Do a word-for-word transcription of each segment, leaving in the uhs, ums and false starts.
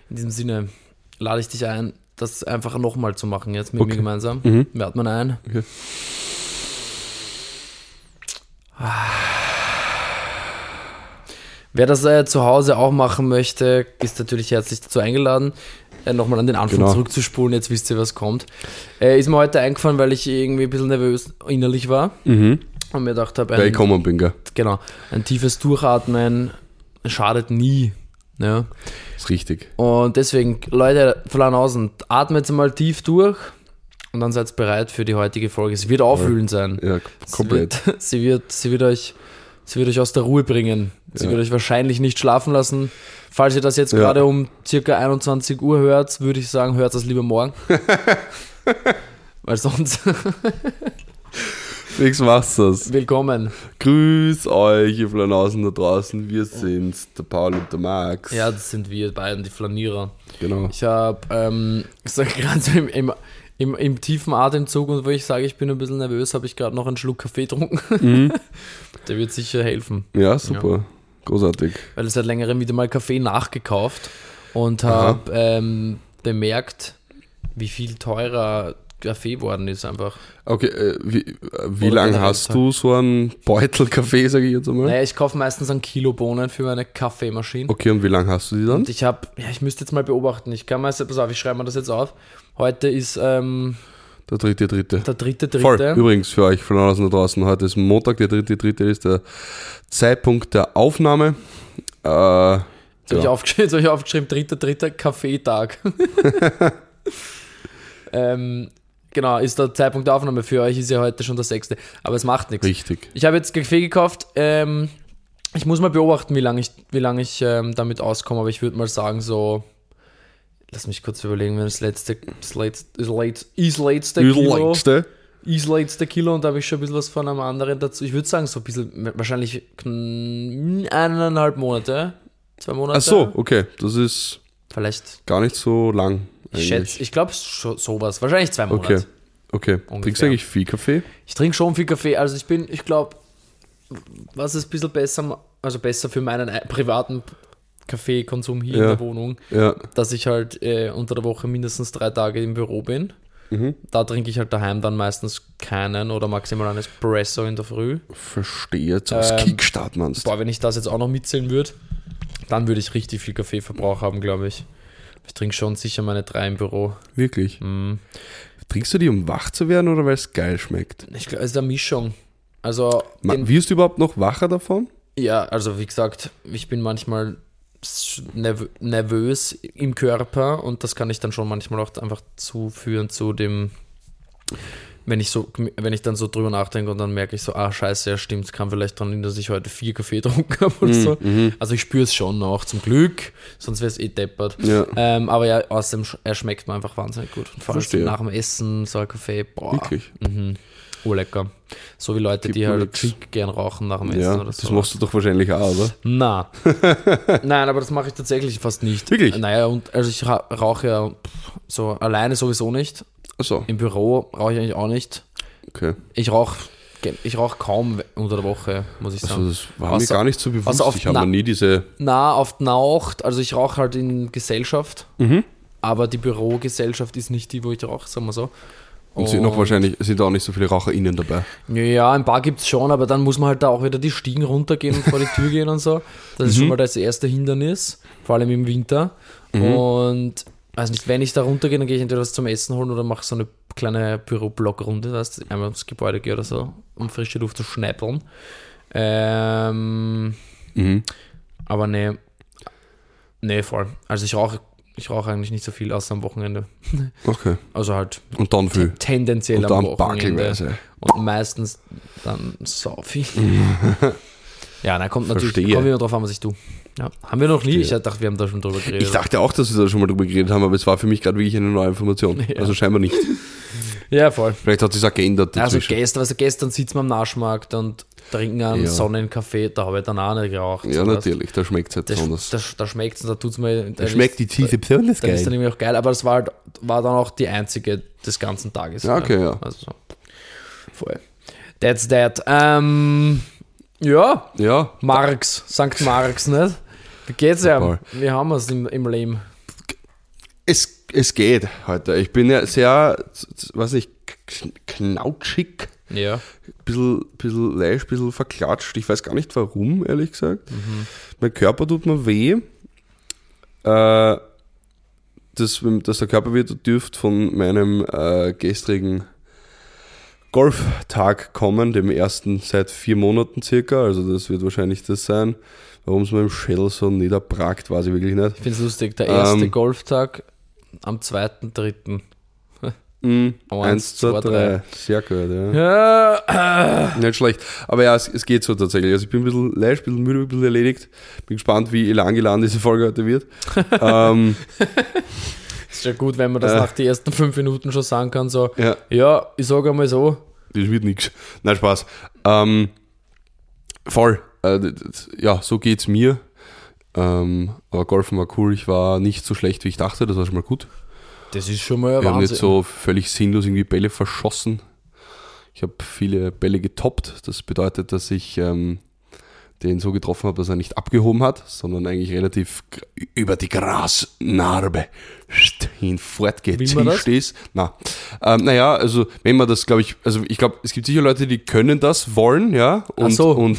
in diesem Sinne lade ich dich ein, das einfach nochmal zu machen jetzt mit Okay. mir gemeinsam. Mhm. Wir atmen ein. Okay. Wer das äh, zu Hause auch machen möchte, ist natürlich herzlich dazu eingeladen, äh, nochmal an den Anfang Genau. zurückzuspulen. Jetzt wisst ihr, was kommt. Äh, ist mir heute eingefallen, weil ich irgendwie ein bisschen nervös innerlich war Mhm. und mir gedacht habe, Weil ich ein, gekommen bin, gell? genau, ein tiefes Durchatmen schadet nie. Ja. Ist richtig. Und deswegen, Leute, von außen, atmet mal tief durch und dann seid bereit für die heutige Folge. Sie wird aufwühlend sein. Ja, komplett. Sie wird, sie wird, sie wird euch, sie wird euch aus der Ruhe bringen. Sie Ja. wird euch wahrscheinlich nicht schlafen lassen. Falls ihr das jetzt Ja. gerade um circa einundzwanzig Uhr hört, würde ich sagen, hört das lieber morgen. Weil sonst, Nix machst das. willkommen. Grüß euch, ihr Flanausen da draußen. Wir sind's, der Paul und der Max. Ja, das sind wir beiden, die Flanierer. Genau. Ich habe, ähm, ich sag gerade so im, im, im, im tiefen Atemzug und wo ich sage, ich bin ein bisschen nervös, habe ich gerade noch einen Schluck Kaffee getrunken. Mhm. Der wird sicher helfen. Ja, super. Großartig. Weil ich seit längerem wieder mal Kaffee nachgekauft und habe ähm, bemerkt, wie viel teurer Kaffee worden ist einfach. Okay, äh, wie, äh, wie Oder lange generell hast du so einen Beutel Kaffee, sage ich jetzt einmal? Naja, ich kaufe meistens ein Kilo Bohnen für meine Kaffeemaschine. Okay, und wie lange hast du die dann? Und ich habe, ja, ich müsste jetzt mal beobachten. Ich kann mal, pass auf, ich schreibe mir das jetzt auf. Heute ist ähm, Der dritte, dritte. der dritte, Voll. dritte. Übrigens für euch Flanausen da draußen, heute ist Montag, der dritte, dritte ist der Zeitpunkt der Aufnahme. Äh, Jetzt habe ich, ja. aufgeschrieben, jetzt hab ich aufgeschrieben, dritter, dritter Kaffeetag. ähm, genau, ist der Zeitpunkt der Aufnahme. Für euch ist ja heute schon der sechste. Aber es macht nichts. Richtig. Ich habe jetzt Kaffee gekauft. Ähm, ich muss mal beobachten, wie lange ich, wie lang ich ähm, damit auskomme. Aber ich würde mal sagen, so. Lass mich kurz überlegen, wenn das letzte. Das letzte, das letzte, ist letzte Kilo. Letzte. Ist letzte Kilo und da habe ich schon ein bisschen was von einem anderen dazu. Ich würde sagen, so ein bisschen, wahrscheinlich kn- eineinhalb Monate. Zwei Monate. Ach so, okay. Das ist Vielleicht. gar nicht so lang. Ich eigentlich. schätze, ich glaube sowas. Wahrscheinlich zwei Monate. Okay. Okay. Ungefähr. Trinkst du eigentlich viel Kaffee? Ich trinke schon viel Kaffee. Also ich bin, ich glaube, was ist ein bisschen besser, also besser für meinen ei- privaten Kaffeekonsum hier Ja. in der Wohnung, Ja. dass ich halt äh, unter der Woche mindestens drei Tage im Büro bin. Mhm. Da trinke ich halt daheim dann meistens keinen oder maximal einen Espresso in der Früh. Verstehe. So als Ähm, Kickstart meinst du? Boah, wenn ich das jetzt auch noch mitzählen würde, dann würde ich richtig viel Kaffeeverbrauch haben, glaube ich. Ich trinke schon sicher meine drei im Büro. Wirklich? Mm. Trinkst du die, um wach zu werden oder weil es geil schmeckt? Ich glaube, es ist eine Mischung. Also, Ma- den, Wirst du überhaupt noch wacher davon? ja, also wie gesagt, ich bin manchmal nerv- nervös im Körper und das kann ich dann schon manchmal auch einfach zuführen zu dem, wenn ich so, wenn ich dann so drüber nachdenke und dann merke ich so, ah scheiße, ja stimmt, es kann vielleicht dran liegen, dass ich heute vier Kaffee getrunken habe oder so. Also ich spüre es schon noch, zum Glück, sonst wäre es eh deppert. Ja. Ähm, aber ja, außerdem, sch- er schmeckt mir einfach wahnsinnig gut. Und vor allem Verstehe. nach dem Essen so ein Kaffee, boah. Wirklich? Mhm. Urlecker. So wie Leute, Gibt die mir halt nix. Chic gern rauchen nach dem Essen Ja, oder das so. machst du doch wahrscheinlich auch, oder? Na. Nein, aber das mache ich tatsächlich fast nicht. Wirklich? Naja, und also ich ra- rauche ja pff, so alleine sowieso nicht. Achso, Im Büro rauche ich eigentlich auch nicht. okay. Ich rauche ich rauch kaum unter der Woche, muss ich sagen. Also das war mir Außer- gar nicht so bewusst. außer auf Ich habe Na- noch nie diese... Na, auf die Nacht, also ich rauche halt in Gesellschaft, Mhm. aber die Bürogesellschaft ist nicht die, wo ich rauche, sagen wir so. Und sind noch wahrscheinlich, sind auch nicht so viele RaucherInnen dabei. Ja, ein paar gibt es schon, aber dann muss man halt da auch wieder die Stiegen runtergehen und vor die Tür gehen und so. Das ist schon mal das erste Hindernis, vor allem im Winter. Und weiß nicht, wenn ich da runtergehe, dann gehe ich entweder was zum Essen holen oder mache so eine kleine Büro-Block-Runde, das heißt, einmal ums Gebäude gehe oder so, um frische Luft zu schnappeln. Ähm, Mhm. aber nee, nee, voll. Also ich rauche ich rauche eigentlich nicht so viel, außer am Wochenende. Okay. Also halt Und dann viel. tendenziell Und am dann Wochenende. backelweise. Und meistens dann Saufi. Ja, da kommt natürlich, Verstehe. kommt immer drauf an, was ich tue. Ja. Haben wir noch nie? Verstehe. Ich dachte, wir haben da schon drüber geredet. Ich dachte auch, dass wir da schon mal drüber geredet haben, aber es war für mich gerade wirklich eine neue Information. Ja. Also scheinbar nicht. Ja, voll. Vielleicht hat sich auch geändert Also dazwischen. gestern, also gestern sitzen wir am Naschmarkt und trinken einen Ja. Sonnenkaffee, da habe ich dann auch nicht geraucht. Ja, So, natürlich, da schmeckt es halt Das, besonders. das, da schmeckt es und da tut es mir. Da schmeckt die Tiefe besonders Dann ist dann geil. nämlich auch geil, aber das war, halt, war dann auch die einzige des ganzen Tages. Ja, okay, ja. Also so. Voll. That's that. Ähm, ja, Ja, Marx, Sankt Marx, nicht? Wie geht's ja? Voll. Wie haben wir es im, im Leben? Es, es geht heute. Ich bin ja sehr, weiß nicht, knautschig. Ja. Bisschen, bisschen leicht, bisschen verklatscht. Ich weiß gar nicht warum, ehrlich gesagt. Mhm. Mein Körper tut mir weh. Äh, das, dass der Körper wieder dürfte von meinem äh, gestrigen Golftag kommen, dem ersten seit vier Monaten circa. Also das wird wahrscheinlich das sein. Warum es mir im Schädel so niederbragt, weiß ich wirklich nicht. Ich finde es lustig, der erste ähm, Golftag am zweiten dritten eins, zwei, drei. Sehr gut, ja. ja. Nicht schlecht. Aber ja, es, es geht so tatsächlich. Also ich bin ein bisschen leicht, ein bisschen müde, ein bisschen erledigt. Bin gespannt, wie lang geladen diese Folge heute wird. ähm, ist ja gut, wenn man das äh, nach den ersten fünf Minuten schon sagen kann, so, ja, ja ich sage einmal so. Das wird nichts. Nein, Spaß. Ähm, voll. Äh, ja, so geht's mir. Ähm, aber Golfen war cool. Ich war nicht so schlecht, wie ich dachte. Das war schon mal gut. Das ist schon mal ein Wir Wahnsinn. haben nicht so völlig sinnlos irgendwie Bälle verschossen. Ich habe viele Bälle getoppt. Das bedeutet, dass ich ähm, den so getroffen habe, dass er nicht abgehoben hat, sondern eigentlich relativ über die Grasnarbe hinfortgezischt ist. Na, ähm, naja, also wenn man das, glaube ich, also ich glaube, es gibt sicher Leute, die können das wollen, ja. Und, Ach so. und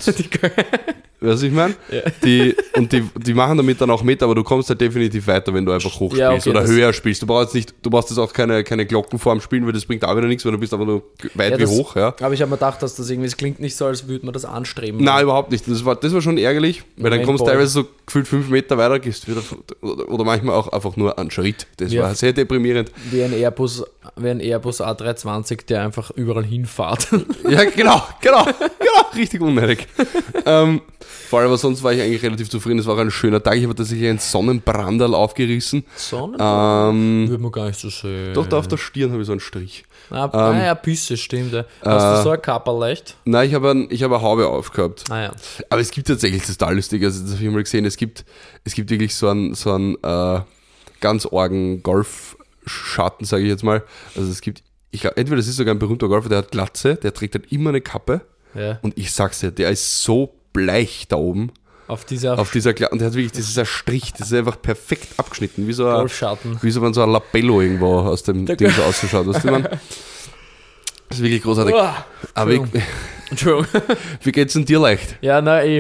weißt du, ich meine? Ja. Die, und die, die machen damit dann auch mit, aber du kommst halt definitiv weiter, wenn du einfach hoch ja, spielst okay, oder höher spielst. Du brauchst nicht, du brauchst jetzt auch keine, keine Glockenform spielen, weil das bringt auch wieder nichts, weil du bist einfach nur weit ja, das, wie hoch. Ja. Aber ich habe mir gedacht, dass das irgendwie, es klingt nicht so, als würde man das anstreben. Nein, überhaupt nicht. Das war, das war schon ärgerlich, weil dann kommst du teilweise so gefühlt fünf Meter weiter, gehst wieder, oder, oder manchmal auch einfach nur einen Schritt. Das ja. war sehr deprimierend. Wie ein Airbus, wie ein Airbus A drei zwanzig, der einfach überall hinfährt. Ja, genau, genau, genau, richtig unnötig. ähm, vor allem, aber sonst war ich eigentlich relativ zufrieden. Es war auch ein schöner Tag. Ich habe tatsächlich einen Sonnenbrandal aufgerissen. Sonnenbrandal? Ähm, Würde man gar nicht so sehen. Doch, da auf der Stirn habe ich so einen Strich. Ah, ähm, ah ja, Pisse, stimmt. Ja. Hast äh, du so ein Kapperl leicht? Nein, ich habe, ein, ich habe eine Haube aufgehabt. Ah, ja. Aber es gibt tatsächlich, das ist total lustig, also das habe ich mal gesehen, es gibt, es gibt wirklich so einen, so einen äh, ganz argen Golfschatten, sage ich jetzt mal. Also es gibt, ich glaube, entweder das ist sogar ein berühmter Golfer, der hat Glatze, der trägt halt immer eine Kappe. Ja. Und ich sag's dir, der ist so bleich da oben. Auf dieser, auf dieser Gla- und der hat wirklich, das ist ein Strich, das ist einfach perfekt abgeschnitten, wie so ein, Golfschatten. wie so wenn so ein Labello irgendwo aus dem der Ding so ausschaut, weißt du, man? Das ist wirklich großartig. Oh, aber ich, Entschuldigung. Wie geht's denn dir leicht? Ja, na eh.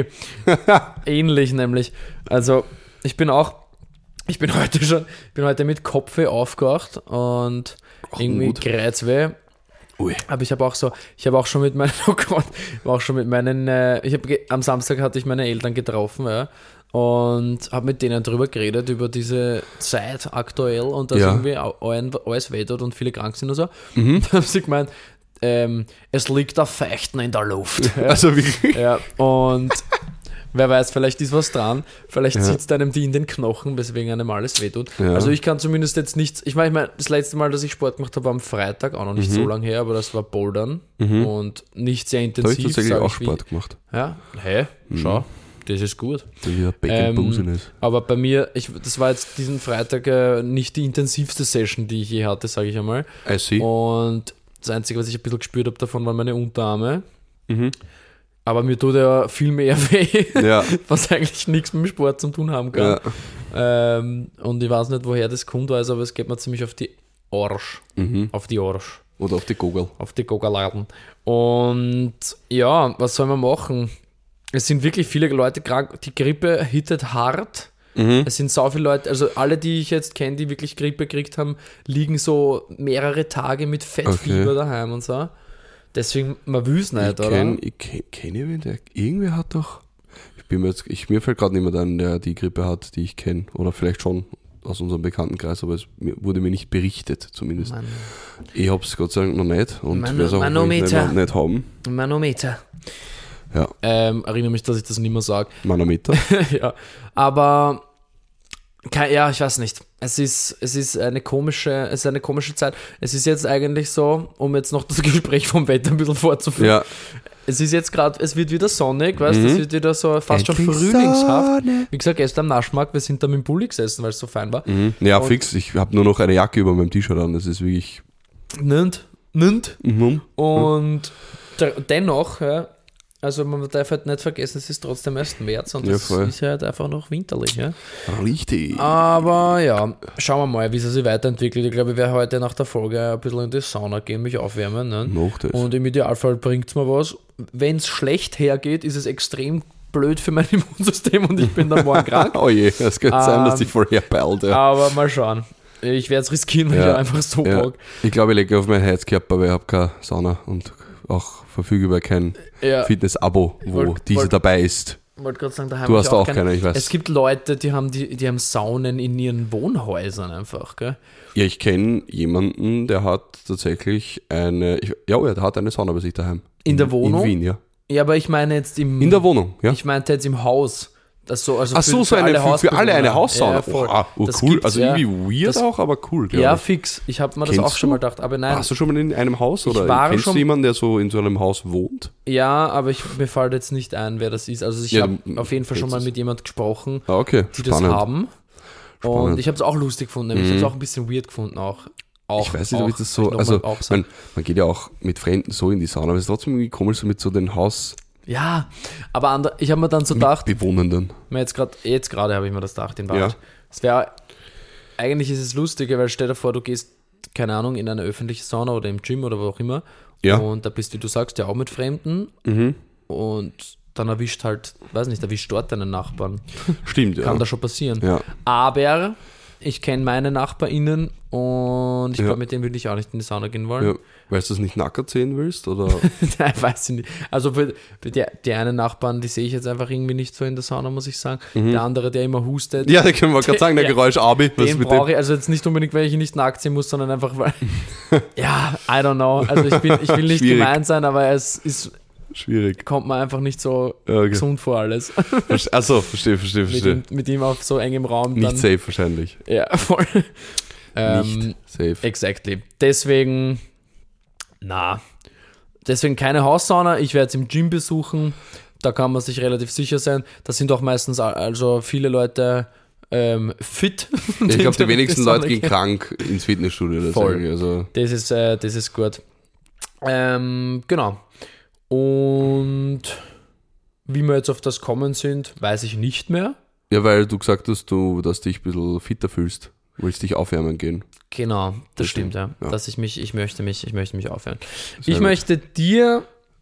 Ähnlich nämlich. Also, ich bin auch, ich bin heute schon, bin heute mit Kopfweh aufgewacht und Ach, irgendwie Kreuzweh. Ui. Aber ich habe auch so, ich habe auch schon mit meinen, oh Gott, war auch schon mit meinen, äh, ich habe am Samstag hatte ich meine Eltern getroffen, ja, und habe mit denen drüber geredet, über diese Zeit aktuell und dass ja. irgendwie alles weh tut und viele krank sind und so. Mhm. Da haben sie gemeint, ähm, es liegt auf Feuchten in der Luft. Ja. Also wirklich? Ja, und wer weiß, vielleicht ist was dran, vielleicht ja. sitzt einem die in den Knochen, weswegen einem alles wehtut. Ja. Also ich kann zumindest jetzt nichts, ich meine, ich mein, das letzte Mal, dass ich Sport gemacht habe, war am Freitag, auch noch nicht mhm. so lange her, aber das war Bouldern mhm. und nicht sehr intensiv. Da habe ich tatsächlich auch Sport wie, gemacht. Ja, hey, mhm. schau, das ist gut. Ja, ähm, ist. Aber bei mir, ich, das war jetzt diesen Freitag äh, nicht die intensivste Session, die ich je hatte, sage ich einmal. I see. Und das Einzige, was ich ein bisschen gespürt habe davon, waren meine Unterarme. Mhm. Aber mir tut ja viel mehr weh, ja. was eigentlich nichts mit dem Sport zu tun haben kann. Ja. Ähm, und ich weiß nicht, woher das kommt, also, aber es geht mir ziemlich auf die Arsch. Mhm. Auf die Arsch. Oder auf die Gogel. Auf die Gogerladen. Und ja, was soll man machen? Es sind wirklich viele Leute krank. Die Grippe hittet hart. Mhm. Es sind so viele Leute, also alle, die ich jetzt kenne, die wirklich Grippe gekriegt haben, liegen so mehrere Tage mit Fettfieber okay. daheim und so. Deswegen, man will es nicht, ich oder? Kenn, ich kenne kenn jemanden, der irgendwer hat doch. Ich bin mir jetzt, ich, mir fällt gerade niemand ein, der die Grippe hat, die ich kenne. Oder vielleicht schon aus unserem Bekanntenkreis, aber es wurde mir nicht berichtet, zumindest. Mann. Ich habe es Gott sei Dank noch nicht und werde es auch nicht, nicht haben. Manometer. Ja. Ähm, erinnere mich, dass ich das nicht mehr sage. Manometer. Ja, aber kein, ja, ich weiß nicht. Es ist, es ist eine komische, es ist eine komische Zeit. Es ist jetzt eigentlich so, um jetzt noch das Gespräch vom Wetter ein bisschen fortzuführen. Ja. Es ist jetzt gerade, es wird wieder sonnig, weißt du, mhm. es wird wieder so fast Endlich schon frühlingshaft. Sonne. Wie gesagt, gestern am Naschmarkt, wir sind da mit dem Bulli gesessen, weil es so fein war. Mhm. Ja, und fix. Ich habe nur noch eine Jacke über meinem T-Shirt an. Das ist wirklich. Nint, nint. Mhm. Und mhm. dennoch, ja, Also man darf halt nicht vergessen, es ist trotzdem erst März und es ja, ist halt einfach noch winterlich. Ja? Richtig. Aber ja, schauen wir mal, wie es sich weiterentwickelt. Ich glaube, ich werde heute nach der Folge ein bisschen in die Sauna gehen, mich aufwärmen. Ne? Noch das. Und im Idealfall bringt es mir was. Wenn es schlecht hergeht, ist es extrem blöd für mein Immunsystem und ich bin dann morgen krank. Oh je, es könnte ähm, sein, dass dich voll herpeilt. Ja. Aber mal schauen. Ich werde es riskieren, weil ja. ich einfach so ja. Bock. Ich glaube, ich lege auf meinen Heizkörper, weil ich habe keine Sauna und auch verfüge über kein ja. Fitness-Abo, wo wollt, diese wollt, dabei ist. Wollte gerade sagen, da habe du ich hast auch, auch keine, keine, ich weiß. Es gibt Leute, die haben, die, die haben Saunen in ihren Wohnhäusern einfach, gell? Ja, ich kenne jemanden, der hat tatsächlich eine, ich, ja, der hat eine Sauna bei sich daheim. In, in der Wohnung? In Wien, ja. Ja, aber ich meine jetzt im... In der Wohnung, ja. Ich meinte jetzt im Haus. Das so, also Ach so, für, so eine, alle für, für alle eine Haussauna. Ja, voll. Oh, oh, cool. Also ja. irgendwie weird das, auch, aber cool. Ja, ich. fix. Ich habe mir das Kennst auch schon du? mal gedacht, aber nein. Warst du schon mal in einem Haus oder kennst schon, du jemanden, der so in so einem Haus wohnt? Ja, aber ich, mir fällt jetzt nicht ein, wer das ist. Also ich ja, habe auf jeden Fall schon mal mit jemand gesprochen, ah, okay. die Spannend. das haben. Und Spannend. ich habe es auch lustig gefunden. Mhm. Ich habe es auch ein bisschen weird gefunden auch. Auch, ich weiß nicht, ob ich das so, ich also man, man geht ja auch mit Fremden so in die Sauna, aber es ist trotzdem irgendwie komisch so mit so den Haus... Ja, aber andre, ich habe mir dann so gedacht, Bewohnenden. Jetzt gerade jetzt gerade habe ich mir das gedacht, in Wahrheit. Ja. Es wäre, eigentlich ist es lustiger, weil stell dir vor, du gehst, keine Ahnung, in eine öffentliche Sauna oder im Gym oder wo auch immer. Ja. Und da bist du, du sagst ja auch mit Fremden. Mhm. Und dann erwischt halt, weiß nicht, erwischt dort deinen Nachbarn. Stimmt, ja. Kann da schon passieren. Ja. Aber ich kenne meine NachbarInnen und ich ja. glaube, mit denen würde ich auch nicht in die Sauna gehen wollen. Ja. Weil du das nicht nackert sehen willst? Oder? Nein, weiß ich nicht. Also für, für die, die einen Nachbarn, die sehe ich jetzt einfach irgendwie nicht so in der Sauna, muss ich sagen. Mhm. Der andere, der immer hustet. Ja, da können wir gerade sagen, der ja, Geräusch Abi. Den brauche ich, also jetzt nicht unbedingt, weil ich ihn nicht nackt sehen muss, sondern einfach, weil, ja, I don't know. Also ich, bin, ich will nicht Schwierig. gemein sein, aber es ist... Schwierig. Kommt mir einfach nicht so okay. gesund vor alles. Achso, verstehe, verstehe, verstehe. Mit ihm, mit ihm auf so engem Raum. Nicht dann, safe wahrscheinlich. Ja, voll. ähm, nicht safe. Exactly. Deswegen, na, deswegen keine Haussauna. Ich werde es im Gym besuchen. Da kann man sich relativ sicher sein. Da sind auch meistens also viele Leute ähm, fit. Ich glaube, die wenigsten Leute gehen krank ins Fitnessstudio. Das voll. Also. Das ist, äh, das ist gut. Ähm, genau. Und wie wir jetzt auf das kommen sind, weiß ich nicht mehr. Ja, weil du gesagt hast, du, dass du dich ein bisschen fitter fühlst. Du willst dich aufwärmen gehen. Genau, das, das stimmt, stimmt, ja. ja. Dass ich mich, ich möchte mich, ich möchte mich aufwärmen. Sehr ich gut. möchte dir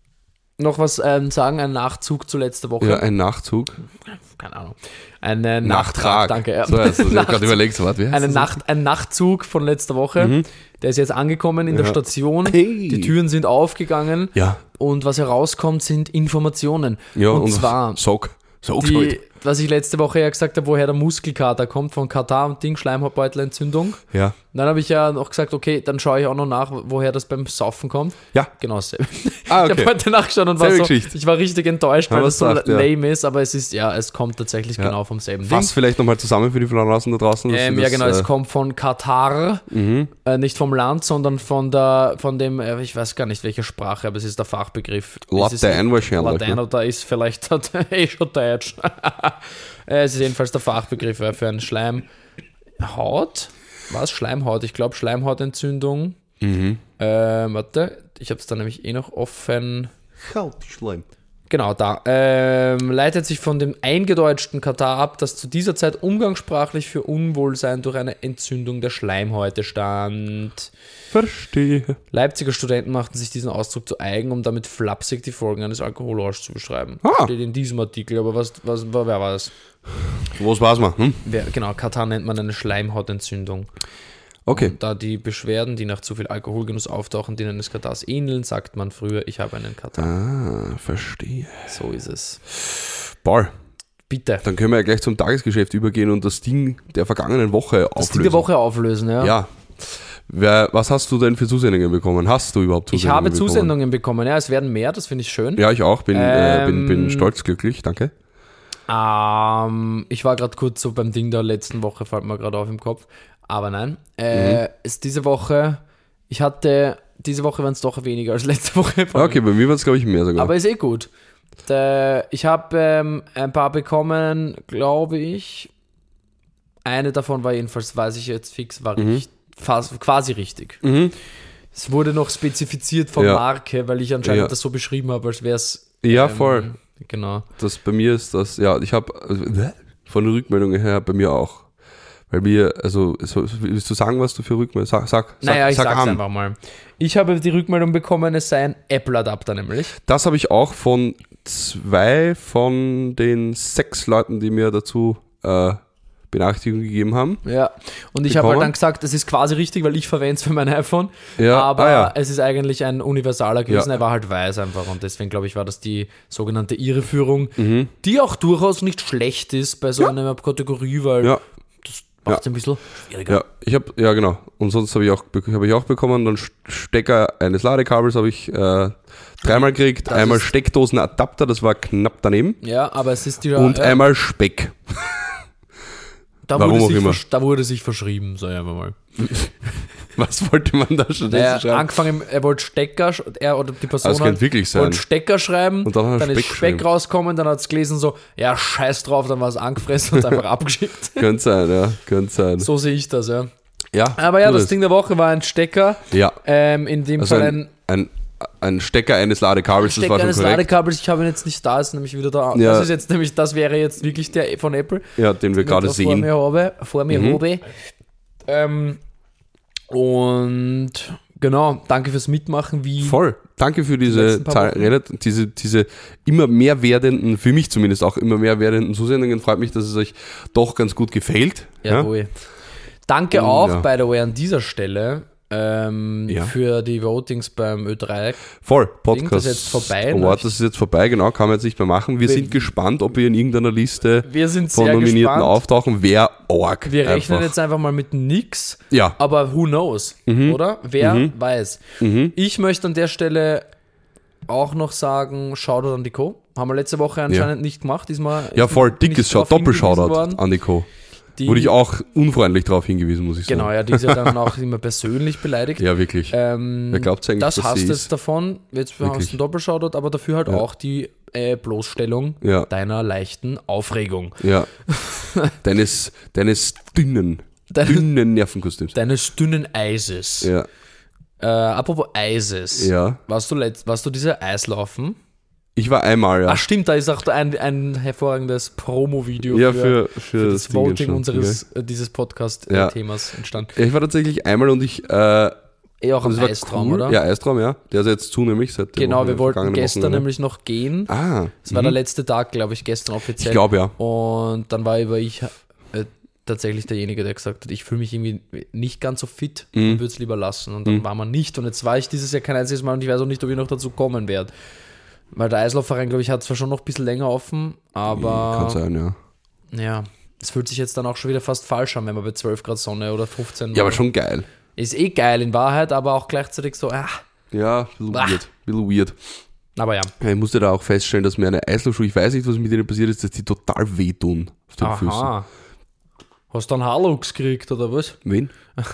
noch was ähm, sagen, ein Nachzug zu letzter Woche. Ja, ein Nachzug. Keine Ahnung. Ein äh, Nachtrag. Danke. Ja. So, also, ich habe gerade überlegt, so, was, wie heißt Eine das? Nacht, ein Nachtzug von letzter Woche. Mhm. Der ist jetzt angekommen in ja. der Station. Hey. Die Türen sind aufgegangen. Ja. Und was herauskommt, sind Informationen. Ja, und, und zwar Sog. Sog die, halt. was ich letzte Woche ja gesagt habe, woher der Muskelkater kommt, von Katar und Ding, Schleimhautbeutelentzündung. Ja. Dann habe ich ja noch gesagt, okay, dann schaue ich auch noch nach, woher das beim Saufen kommt. Ja. Genau, selbe. Ah, okay. Ich habe heute nachgeschaut und war so, Geschichte. ich war richtig enttäuscht, weil Aber das so sagt, ja. lame ist, aber es ist, ja, es kommt tatsächlich ja. genau vom selben Fass Ding. vielleicht nochmal zusammen für die Flanassen da draußen. Dass Ähm, das, ja, genau, äh, es kommt von Katar, mhm. äh, nicht vom Land, sondern von der, von dem, äh, ich weiß gar nicht welche Sprache, aber es ist der Fachbegriff. Latein wahrscheinlich. Latein oder ist vielleicht eh schon Deutsch. Es ist jedenfalls der Fachbegriff für eine Schleimhaut. Was? Schleimhaut? Ich glaube Schleimhautentzündung. Mhm. Äh, warte, ich habe es dann nämlich eh noch offen. Schleim. Genau, da. Ähm, leitet sich von dem eingedeutschten Katar ab, das zu dieser Zeit umgangssprachlich für Unwohlsein durch eine Entzündung der Schleimhäute stand. Verstehe. Leipziger Studenten machten sich diesen Ausdruck zu eigen, um damit flapsig die Folgen eines Alkoholrauschs zu beschreiben. Ah. Steht in diesem Artikel, aber was, was, wer war das? Was war's mal? Hm? Wer, genau, Katar nennt man eine Schleimhautentzündung. Okay. Und da die Beschwerden, die nach zu viel Alkoholgenuss auftauchen, denen des Katars ähneln, sagt man früher, ich habe einen Katar. Ah, verstehe. So ist es. Paul. Bitte. Dann können wir ja gleich zum Tagesgeschäft übergehen und das Ding der vergangenen Woche auflösen. Das Ding der Woche auflösen, ja. Ja. Wer, was hast du denn für Zusendungen bekommen? Hast du überhaupt Zusendungen Ich habe bekommen? Zusendungen bekommen, ja. Es werden mehr, das finde ich schön. Ja, ich auch. Bin, Ähm, äh, bin, bin stolz, glücklich. Danke. Ähm, ich war gerade kurz so beim Ding der letzten Woche, fällt mir gerade auf im Kopf. Aber nein. Äh, Mhm. ist diese Woche, ich hatte, diese Woche waren es doch weniger als letzte Woche. Okay, bei mir waren es, glaube ich, mehr sogar. Aber ist eh gut. Der, ich habe ähm, ein paar bekommen, glaube ich. Eine davon war jedenfalls, weiß ich jetzt fix, war Mhm. richtig, fast, quasi richtig. mhm. Es wurde noch spezifiziert von Ja. Marke, weil ich anscheinend Ja. das so beschrieben habe, als wäre es Ja, voll. Ähm, genau. Das bei mir ist das, ja, ich habe äh, von der Rückmeldung her bei mir auch. Weil wir, also, so, willst du sagen, was du für Rückmeldung, sag, sag, sag, Naja, ich sag sag's an. einfach mal. Ich habe die Rückmeldung bekommen, es sei ein Apple-Adapter nämlich. Das habe ich auch von zwei von den sechs Leuten, die mir dazu äh, Benachrichtigung gegeben haben. Ja, und ich Bekommen? habe halt dann gesagt, das ist quasi richtig, weil ich verwende es für mein iPhone, Ja, aber ah, ja. es ist eigentlich ein universaler gewesen, Ja. er war halt weiß einfach und deswegen glaube ich, war das die sogenannte Irreführung, Mhm. die auch durchaus nicht schlecht ist bei so Ja. einer Kategorie, weil Ja, das macht es ein bisschen schwieriger. ja, ich habe, ja genau. Und sonst habe ich auch, habe ich auch bekommen, dann Stecker eines Ladekabels habe ich äh, dreimal gekriegt, Das einmal ist- Steckdosenadapter, das war knapp daneben, Ja, aber es ist die und ja, einmal Speck. da, warum wurde auch sich immer. versch- da wurde sich verschrieben, sag ich einfach mal. Was wollte man da schon Naja, schreiben? angefangen, er wollte Stecker, sch- er oder die Person Das könnte wirklich sein. wollte Stecker schreiben, Und dann hat er ist Speck Speck geschrieben. rausgekommen, dann hat es gelesen so, ja, scheiß drauf, dann war es angefressen und einfach abgeschickt. Könnte sein, ja, könnte sein. So sehe ich das, ja. Ja, Aber ja, tu das Ding der Woche war ein Stecker, Ja, ähm, in dem also Fall ein, ein ein, ein Stecker eines Ladekabels, das Stecker war schon eines korrekt. Ladekabels, ich habe ihn jetzt nicht da, ist nämlich wieder da. Ja. Das ist jetzt nämlich, das wäre jetzt wirklich der von Apple. Ja, den wir gerade das Vor sehen. mir habe, vor mir Mhm. habe. Ähm, und genau, danke fürs Mitmachen, wie Voll. Danke für Die diese letzten paar Zahl, Wochen. relativ- diese, diese immer mehr werdenden, für mich zumindest auch immer mehr werdenden Zusendungen. Freut mich, dass es euch doch ganz gut gefällt. Ja? Jawohl. Danke Und, auch, ja. by the way, an dieser Stelle ähm, Ja. für die Votings beim Ö drei. Voll, Ding, Podcast das ist jetzt vorbei, ne? Award, das ist jetzt vorbei, genau, kann man jetzt nicht mehr machen. Wir Wir- sind gespannt, ob wir in irgendeiner Liste Wir sind von sehr Nominierten gespannt. auftauchen. Wer arg. Wir rechnen einfach. jetzt einfach mal mit nix, Ja. aber who knows, oder? Wer weiß. Mhm. Ich möchte an der Stelle auch noch sagen, Shoutout an die Co. Haben wir letzte Woche anscheinend nicht gemacht. Diesmal Ja, ist voll bin ich dickes drauf Shout, hingewiesen Doppelshoutout worden. an Nico. Die, Wurde ich auch unfreundlich darauf hingewiesen, muss ich Genau, sagen. ja, die ist ja dann auch immer persönlich beleidigt. Ja, wirklich. Ähm, Wer glaubt's eigentlich, das dass hast sie du ist? jetzt davon. Jetzt hast du Wirklich. einen Doppelshoutout, aber dafür halt Ja. auch die äh, Bloßstellung Ja. deiner leichten Aufregung. Ja. deines, deines dünnen, Dein- dünnen Nervenkostüms. Deines dünnen Eises. Ja. Äh, apropos Eises. Ja. Warst du, letzt, warst du diese Eislaufen? Ich war einmal, ja. Ach stimmt, da ist auch ein, ein hervorragendes Promo-Video ja, für, für, für, für das Ding Voting entstanden, unseres, äh, dieses Ja. Podcast-Themas entstanden. Ja, ich war tatsächlich einmal und ich, äh, Eh auch das am war Eistraum, cool. oder? Ja, Eistraum, ja. Der ist jetzt zu, nämlich seit dem Genau, Wochen- wir wollten vergangenen gestern Wochenende. nämlich noch gehen. Ah, Das war mhm. der letzte Tag, glaube ich, gestern Ich offiziell. glaube, ja. Und dann war aber ich äh, tatsächlich derjenige, der gesagt hat, ich fühle mich irgendwie nicht ganz so fit Mhm. und würde es lieber lassen. Und dann war man nicht. Und jetzt war ich dieses Jahr kein einziges Mal und ich weiß auch nicht, ob ich noch dazu kommen werde. Weil der Eislaufverein, glaube ich, hat zwar schon noch ein bisschen länger offen, aber Kann sein, ja. ja, es fühlt sich jetzt dann auch schon wieder fast falsch an, wenn man bei zwölf Grad Sonne oder fünfzehn Ja, aber schon geil. ist eh geil in Wahrheit, aber auch gleichzeitig so, ah, Ja, ein bisschen Bah. weird. Bisschen weird. aber ja. Ja, ich musste da auch feststellen, dass mir eine Eislaufschuhe, ich weiß nicht, was mit denen passiert ist, dass die total wehtun auf den Füßen. Aha. Hast du einen Halux gekriegt oder was? Wen?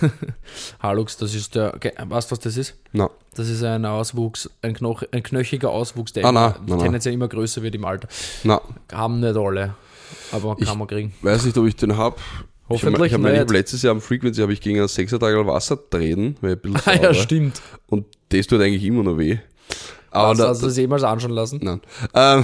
Halux, das ist der, okay, weißt du, was das ist? Na, Das ist ein Auswuchs, ein, Knoch, ein knöchiger Auswuchs, der Ah, na, immer, na, na. tendenziell immer größer wird im Alter. na, Haben nicht alle, aber kann Ich- man kriegen. weiß nicht, ob ich den hab. Hoffentlich ich habe hab nicht. hab letztes Jahr am Frequency habe ich gegen ein sechser Wasser treten, weil ich ein bisschen Ah sauer ja, war. stimmt. Und das tut eigentlich immer noch weh. Aber Aber da, hast du das jemals anschauen lassen? nein. Ähm,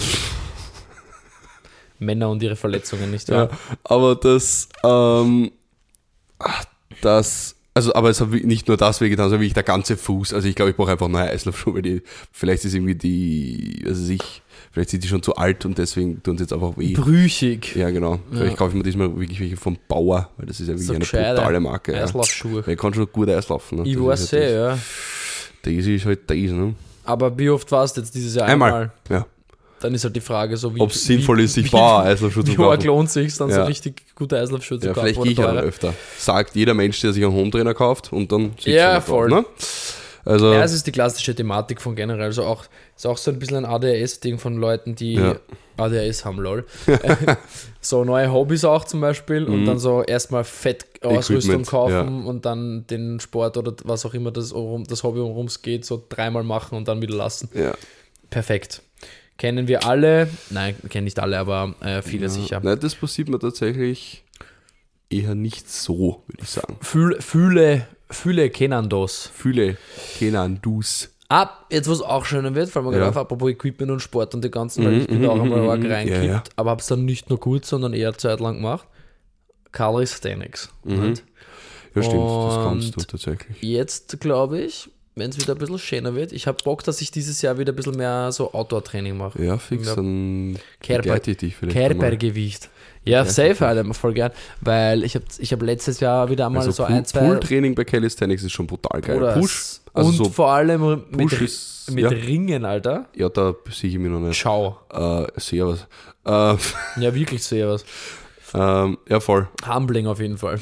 Männer und ihre Verletzungen, nicht wahr? ja, aber das, ähm, ach, das, also, aber es hat wie- nicht nur das wehgetan, sondern wirklich der ganze Fuß. Also ich glaube, ich brauche einfach neue Eislaufschuhe, weil die, vielleicht ist irgendwie die, also ich, vielleicht sind die schon zu alt und deswegen tun sie jetzt einfach weh. Brüchig. Ja, genau. Vielleicht kaufe ich mir diesmal wirklich welche vom Bauer, weil das ist ja wirklich So eine gescheite brutale Marke. Ja. Eislaufschuhe. Weil ich kann schon gut Eislaufen. Ne? Ich Das weiß ist halt eh, das. ja. Daisy ist halt Daisy, ne? Aber wie oft warst du jetzt dieses Jahr Einmal. einmal? Ja. Dann ist halt die Frage so, wie... Ob es sinnvoll wie, ist, sich wie- Bauer-Eislaufschuhe zu Wie arg kaufen. lohnt sich dann so Ja. richtig gute Eislaufschuhe zu Ja, kaufen? vielleicht oder gehe ich ja dann teure? öfter. Sagt jeder Mensch, der sich einen Hometrainer kauft und dann sitzt Ja, er da voll. drauf, ne? Also, Ja, es ist die klassische Thematik von generell. Also auch, ist auch so ein bisschen ein A D H S-Ding von Leuten, die Ja. A D H S haben, lol. So neue Hobbys auch zum Beispiel und dann so erstmal Fettausrüstung Mhm. Equipment, kaufen und dann den Sport oder was auch immer das, worum- das Hobby, worum es geht, so dreimal machen und dann wieder lassen. ja. Perfekt. Kennen wir alle? Nein, kennen nicht alle, aber äh, viele sicher. Nein, das passiert mir tatsächlich eher nicht so, würde ich sagen. Fühle, fühle, fühle kennen das. Viele kennen du's. Ah, jetzt was auch schöner wird, weil man Ja. gerade auf, apropos Equipment und Sport und die ganzen, weil ich bin Mhm, da auch mhm, einmal mhm, arg mhm. reingekippt, Ja, ja. aber habe es dann nicht nur gut, sondern eher zeitlang gemacht. Calisthenics. Mhm. Nicht? Ja, stimmt, das Und kannst du tatsächlich. Jetzt glaube ich, wenn es wieder ein bisschen schöner wird, ich habe Bock, dass ich dieses Jahr wieder ein bisschen mehr so Outdoor-Training mache. Ja, fix, Ja. dann Körper- begleite ich dich vielleicht einmal. Körpergewicht. Ja, safe, Alter, voll gern. Weil ich habe ich hab letztes Jahr wieder einmal Also so Pool- ein, zwei... Pool-Training bei Calisthenics ist schon brutal geil. Oder Push, also und so vor allem mit, Push ist, mit ja. Ringen, Alter. Ja, da sehe ich mich noch nicht. Schau. Äh, sehr was. Äh, Ja, wirklich sehr was. ähm, ja, voll. Humbling auf jeden Fall.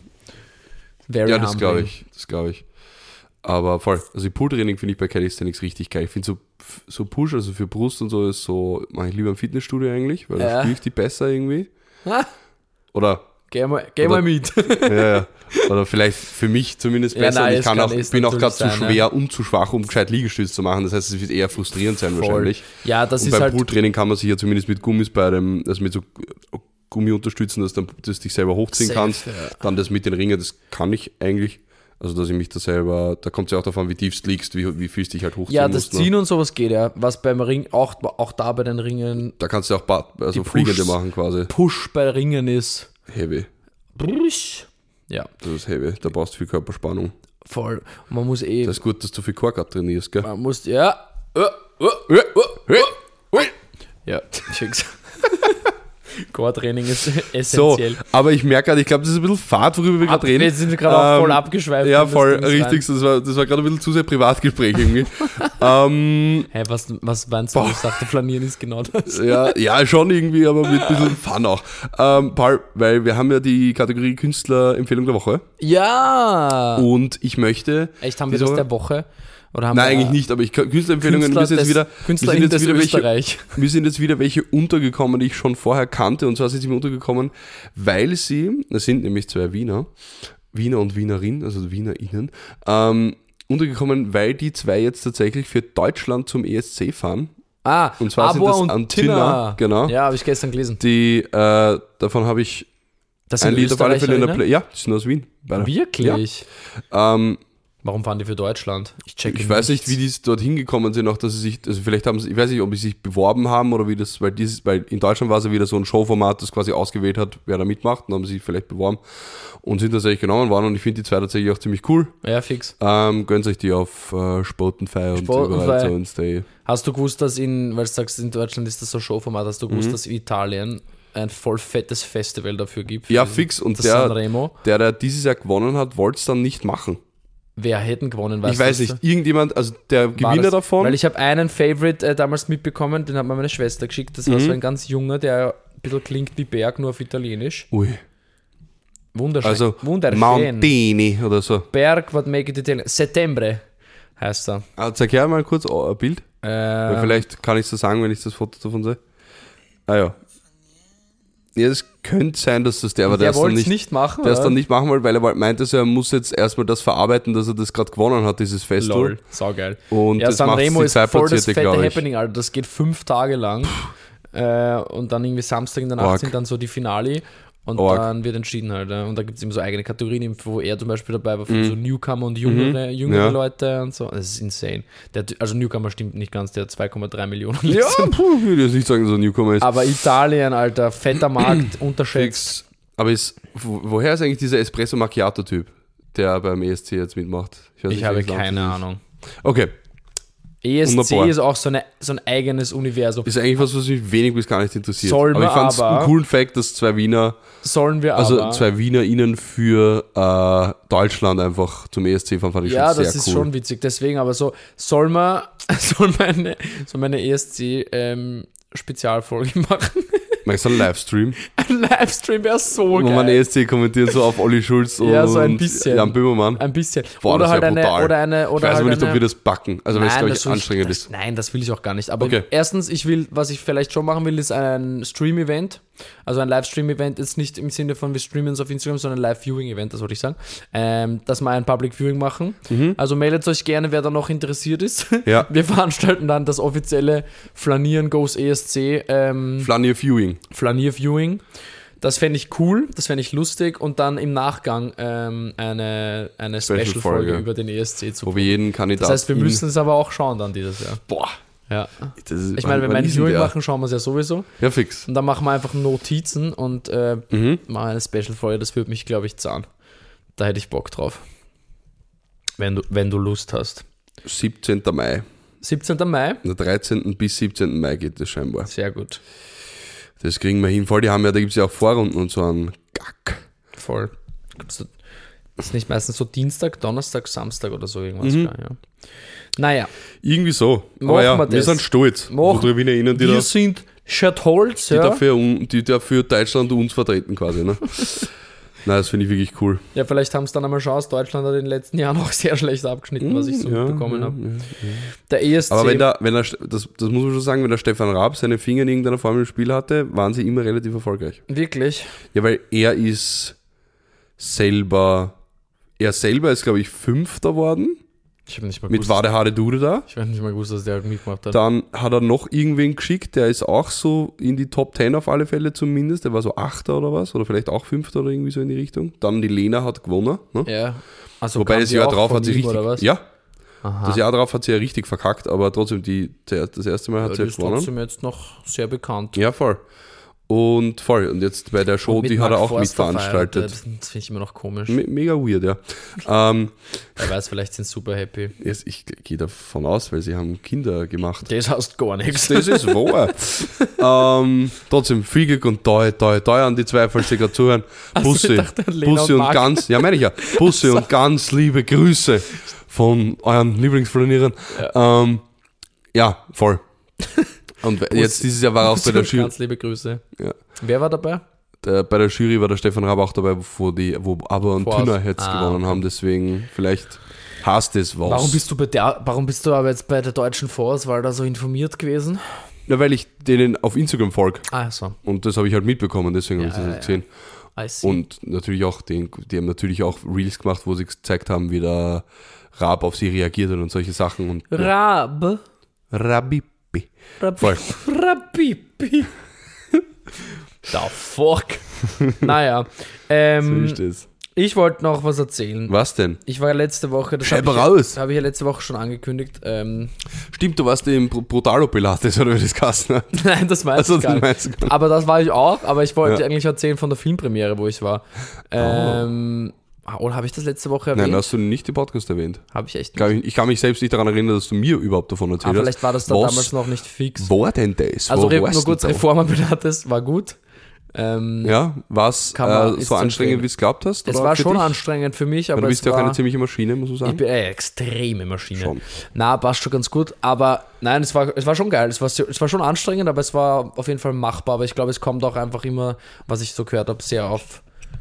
Very Ja, das humbling. glaube ich. Das glaube ich. Aber voll. Also Pool-Training finde ich bei Calisthenics richtig geil. Ich finde so, so Push, also für Brust und so, ist so, mache ich lieber im Fitnessstudio eigentlich, weil Ja. da spüre ich die besser irgendwie. Ah, Oder, geh mal, geh Oder- mal mit. ja, ja. Oder vielleicht für mich zumindest Ja, besser. nein, und ich es kann kann auch, es bin auch natürlich gerade zu sein, schwer und zu schwach, um gescheit Liegestütz zu machen. Das heißt, es wird eher frustrierend sein Voll. wahrscheinlich. Ja, das Und ist beim halt... Pooltraining kann man sich ja zumindest mit Gummis bei dem, also mit so Gummi unterstützen, dass du dass du dich selber hochziehen Safe, kannst. ja. Dann das mit den Ringen, das kann ich eigentlich. Also, dass ich mich da selber, da kommt es ja auch davon an, wie tief du liegst, wie, wie viel du dich halt hochziehen Ja, das musst. Ne? Ziehen und sowas geht ja. Was beim Ring, auch, auch da bei den Ringen, Da kannst du auch ba- also Die Fliegende Pushs. machen quasi. Push bei Ringen ist... Heavy. Brusch. Ja, Das ist heavy. Da brauchst du viel Körperspannung. voll. Und man muss eh... Das ist gut, dass du viel Core-Cut trainierst, gell? Man muss... Ja. Uh, uh, Ja, ja, ja. ja, fix. Core-Training ist So, essentiell. aber ich merke gerade, ich glaube, das ist ein bisschen fad, worüber wir Ab, gerade reden. jetzt sind wir gerade auch voll Ähm, abgeschweift. Ja, in das voll, Dings richtig. Das war, das war gerade ein bisschen zu sehr Privatgespräch irgendwie. ähm, rein. Hä, was, was meinst du? Boah. Ich sagte, Flanieren ist genau das. ja, ja, schon irgendwie, aber mit ein bisschen Fun auch. Ähm, Paul, weil wir haben ja die Kategorie Künstlerempfehlung der Woche Ja! und ich möchte... Echt, haben wir diese das Woche- der Woche? Oder haben Nein, wir eigentlich nicht, aber ich Künstlerempfehlungen, Künstler mir sind jetzt des, wieder, mir Künstlerin sind jetzt des wieder welche, Österreich. mir sind jetzt wieder welche untergekommen, die ich schon vorher kannte, und zwar sind sie mir untergekommen, weil sie, das sind nämlich zwei Wiener, Wiener und Wienerin, also WienerInnen, ähm, untergekommen, weil die zwei jetzt tatsächlich für Deutschland zum E S C fahren. Ah, Und zwar sind Abo das und Antina, Tina. genau. Ja, habe ich gestern gelesen. Die, äh, davon habe ich Das ein sind Lied auf alle Fälle in der Österreicherinnen? Play. Ja, die sind aus Wien. Beide. Wirklich? Ja. Ähm, Warum fahren die für Deutschland? Ich checke ich weiß nicht, wie die dorthin gekommen sind, auch dass sie sich, also vielleicht haben sie, ich weiß nicht, ob sie sich beworben haben oder wie das, weil dieses, weil in Deutschland war es ja wieder so ein Showformat, das quasi ausgewählt hat, wer da mitmacht, und haben sie sich vielleicht beworben und sind tatsächlich genommen worden, und ich finde die zwei tatsächlich auch ziemlich cool. Ja, fix. Ähm, gönnt euch die auf äh, Spotify und Spotify. überall so und stay. Hast du gewusst, dass in, weil du sagst, in Deutschland ist das so Showformat, hast du Mhm. gewusst, dass in Italien ein voll fettes Festival dafür gibt? Ja, für fix. Und das der, Sanremo. der, der dieses Jahr gewonnen hat, wollte es dann nicht machen. Wer hätten gewonnen, weißt Ich weiß du? nicht, irgendjemand, also der War Gewinner das, davon. Weil ich habe einen Favorite äh, damals mitbekommen, den hat mir meine Schwester geschickt. Das war Mhm. so ein ganz junger, der ein bisschen klingt wie Berg, nur auf Italienisch. Ui, Wunderschön. also Wunderschön. Montini oder so. Berg, what make it Italian? Settembre heißt er. Ah, zeig her mal kurz oh, ein Bild. Äh, Weil vielleicht kann ich es so sagen, wenn ich das Foto davon sehe. Ah ja. Ja, es könnte sein, dass das der war, der der es dann wollte es nicht, nicht machen, der es oder? dann nicht machen wollte, weil er halt meinte, so, er muss jetzt erstmal das verarbeiten, dass er das gerade gewonnen hat, dieses Festival. Lol, saugeil. Und Ja, das macht Sanremo die ist voll das Zweitplatzierte, fette glaube ich. Happening, Alter. Das geht fünf Tage lang. Äh, und dann irgendwie Samstag in der Nacht Org. sind dann so die Finale. Und Org. dann wird entschieden halt. ja. Und da gibt es eben so eigene Kategorien, wo er zum Beispiel dabei war, für so Newcomer und jüngere, jüngere Ja. Leute und so. Das ist insane. Der, also Newcomer stimmt nicht ganz, der hat zwei Komma drei Millionen. Ja, puh, würde ich jetzt nicht sagen, dass er ein Newcomer ist. Aber Italien, Alter, fetter Markt, unterschätzt. Fix. Aber ist, wo, woher ist eigentlich dieser Espresso Macchiato-Typ, der beim E S C jetzt mitmacht? weiß Ich nicht, habe welches Land keine das ist. Ahnung. Okay, E S C Wunderbar. ist auch so, eine, so ein eigenes Universum. ist eigentlich was, was mich wenig bis gar nicht interessiert. Sollen aber ich wir fand es aber- einen coolen Fact, dass zwei Wiener, Sollen wir also aber... zwei WienerInnen für äh, Deutschland einfach zum E S C fahren, fand ich Ja, schon sehr das ist cool. schon witzig. Deswegen, aber so, soll man, soll man eine, soll man eine E S C-Spezialfolge machen? Meinst du einen Livestream, Ein Livestream wäre so wo geil. man E S C kommentiert, so auf Olli Schulz und Ja, so ein bisschen. Jan Böhmermann? Ein bisschen. Boah, oder das halt wär eine, brutal. oder eine, Ich oder weiß halt aber nicht, eine, ob wir das backen. Also, weil es, glaube ich, will anstrengend das, ist. Nein, das will ich auch gar nicht. Aber Okay. erstens, ich will, was ich vielleicht schon machen will, ist ein Stream-Event. Also ein Livestream-Event, jetzt nicht im Sinne von wir streamen es auf Instagram, sondern ein Live-Viewing-Event, das wollte ich sagen. Ähm, dass wir ein Public Viewing machen. Also meldet euch gerne, wer da noch interessiert ist. Ja. Wir veranstalten dann das offizielle Flanieren Goes E S C ähm, Flanier Viewing. Flanier-Viewing. Das fände ich cool, das fände ich lustig und dann im Nachgang ähm, eine, eine Special-Folge Special-Folge. über den E S C zu Wo wir jeden Kandidaten. Das heißt, wir müssen es aber auch schauen dann dieses Jahr. Boah. Ja. Das ist, Ich meine, wenn wir wann ein ist denn Viewing der? machen, schauen wir es ja sowieso. Ja, fix. Und dann machen wir einfach Notizen und äh, Mhm. machen eine Special-Folge. Das würde mich, glaube ich, zahlen. Da hätte ich Bock drauf. Wenn du, wenn du Lust hast. siebzehnten Mai. siebzehnten Mai? Der dreizehnten bis siebzehnten Mai geht das scheinbar. Sehr gut. Das kriegen wir hin. Voll, die haben ja, da gibt es ja auch Vorrunden und so einen Gack. Voll. Gibt's so, ist nicht meistens so Dienstag, Donnerstag, Samstag oder so irgendwas. Mhm. Klar, ja. Naja, Irgendwie so. Machen Aber ja, wir wir das. sind stolz. Machen- Worin wir erinnern, die, wir da, sind Shirtholz, die, ja. dafür, un- die dafür Deutschland uns vertreten quasi. Ne? Nein, das finde ich wirklich cool. Ja, vielleicht haben es dann einmal Chance. Deutschland hat in den letzten Jahren auch sehr schlecht abgeschnitten, was ich so Ja, mitbekommen ja, habe. ja, ja. Der E S C. Aber wenn da, wenn er, das, das muss man schon sagen, wenn der Stefan Raab seine Finger in irgendeiner Form im Spiel hatte, waren sie immer relativ erfolgreich. Wirklich? Ja, weil er ist selber, er selber ist, glaube ich, Fünfter worden. Ich habe nicht mal Mit gewusst. Wade Hade Dude da. Ich habe nicht mal gewusst, dass der mitgemacht hat. Dann hat er noch irgendwen geschickt, der ist auch so in die Top Ten auf alle Fälle zumindest. Der war so Achter oder was, oder vielleicht auch Fünfter oder irgendwie so in die Richtung. Dann die Lena hat gewonnen. Ne? Ja. Also Wobei kam das die Jahr auch drauf von hat sie ihm, richtig. oder was? Ja, Aha. das Jahr drauf hat sie ja richtig verkackt, aber trotzdem die, der, das erste Mal hat Ja, sie die ja ist gewonnen. trotzdem jetzt noch sehr bekannt. Ja, voll. Und voll. Und jetzt bei der Show, Und mit die hat er Mark auch Forster mitveranstaltet. verheiratet. Das finde ich immer noch komisch. Me mega weird, ja. ähm, Wer weiß, vielleicht sind sie super happy. jetzt, ich gehe davon aus, weil sie haben Kinder gemacht. Das heißt gar nichts. Das ist wahr. ähm, trotzdem viel Glück und toi, toi, toi an die zwei, falls sie gerade zuhören. Also, Busse, ich dachte, Lena Busse und und Marc. ganz, ja meine ich ja, Busse und ganz liebe Grüße von euren Lieblingsflanieren. Ja, ähm, ja voll. Und jetzt dieses Jahr war auch bei der Jury, Ganz liebe Grüße. ja, Wer war dabei? der, bei der Jury war der Stefan Raab auch dabei, wo die, wo Aber und Voraus. Tünner jetzt Ah, gewonnen okay. haben, deswegen vielleicht hasst es was. Warum bist du bei der, warum bist du aber jetzt bei der deutschen Vorauswahl da so informiert gewesen? Ja, weil ich denen auf Instagram folge Ah, so. und das habe ich halt mitbekommen, deswegen Ja, habe ich das ja, jetzt gesehen. I see. Und natürlich auch den, die haben natürlich auch Reels gemacht, wo sie gezeigt haben, wie der Raab auf sie reagiert hat und solche Sachen. Und ja. Rab. Rabipi. Rab Voll. Rabipi. The fuck. Naja. So Ähm, ist das. ich wollte noch was erzählen. Was denn? Ich war ja letzte Woche, das Schreib habe ich, raus. ja- hab ich ja letzte Woche schon angekündigt. Ähm, Stimmt, du warst im Br- Brutalo Pilates, oder wie das geheißen hat? nein, das weiß Also, ich gar das nicht. meinst du gar nicht. Aber das war ich auch, aber ich wollte Ja. eigentlich erzählen von der Filmpremiere, wo ich war. Ähm, Oder habe ich das letzte Woche erwähnt? Nein, hast du nicht im Podcast erwähnt. Habe ich echt Kann nicht. ich, ich kann mich selbst nicht daran erinnern, dass du mir überhaupt davon erzählt Aber hast. vielleicht war das da Was damals noch nicht fix. war denn das? Also Wo re- warst nur du kurz, da? Reformer Pilates war gut. Ähm, Ja, war es Kann man- äh, ist so zu anstrengend, empfehlen. wie es glaubt hast? Es oder war für schon dich? anstrengend für mich, Weil aber du es bist ja auch war, eine ziemliche Maschine, muss man ich sagen. bin eine extreme Maschine. Schon. Na, passt schon ganz gut, aber nein, es war, es war schon geil. Es war, es war schon anstrengend, aber es war auf jeden Fall machbar. Aber ich glaube, es kommt auch einfach immer, was ich so gehört habe, sehr auf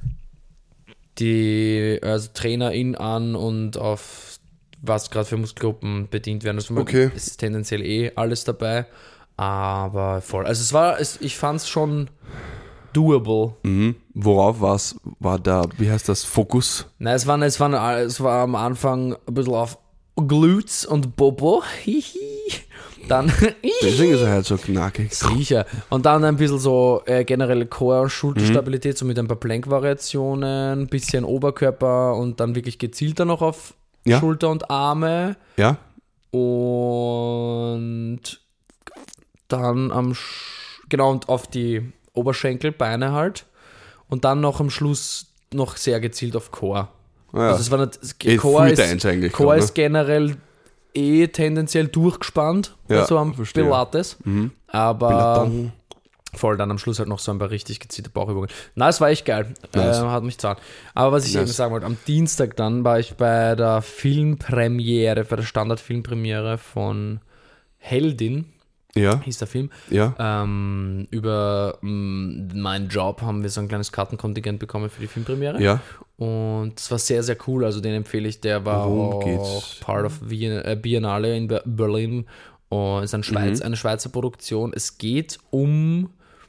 die also Trainerin an und auf was gerade für Muskelgruppen bedient werden. Also Okay. es ist tendenziell eh alles dabei, aber voll. Also es war, es, ich fand es schon doable. Mhm. Worauf war's, war da, wie heißt das, Fokus? Nein, es war, es war, es war am Anfang ein bisschen auf Glutes und Bobo. Hihi. Dann Deswegen ist er halt so knackig. sicher. Und dann ein bisschen so äh, generelle Core- und Schulterstabilität, so mit ein paar Plank-Variationen, bisschen Oberkörper und dann wirklich gezielter noch auf Ja. Schulter und Arme. Ja? Und dann am Sch genau und auf die Oberschenkel, Beine halt. Und dann noch am Schluss noch sehr gezielt auf Core. Ah, ja. Also es war nicht, es- Eh, Core, Free ist, Dance eigentlich Core schon, ist generell eh tendenziell durchgespannt, Ja, also am verstehe. Pilates. Mhm. Aber Pilates. voll dann am Schluss halt noch so ein paar richtig gezielte Bauchübungen. Na, es war echt geil. Nice. Äh, hat mich zahlt. Aber was ich Nice. eben sagen wollte, am Dienstag dann war ich bei der Filmpremiere, bei der Standardfilmpremiere von Heldin, Ja, hieß der Film. ja. Ähm, über mh, meinen Job haben wir so ein kleines Kartenkontingent bekommen für die Filmpremiere. Ja. Und es war sehr, sehr cool. Also den empfehle ich. Der war Worum auch geht's? Part of Bien äh, Biennale in Ber- Berlin. Und ist ein Schweiz, Mhm. eine Schweizer Produktion. Es geht um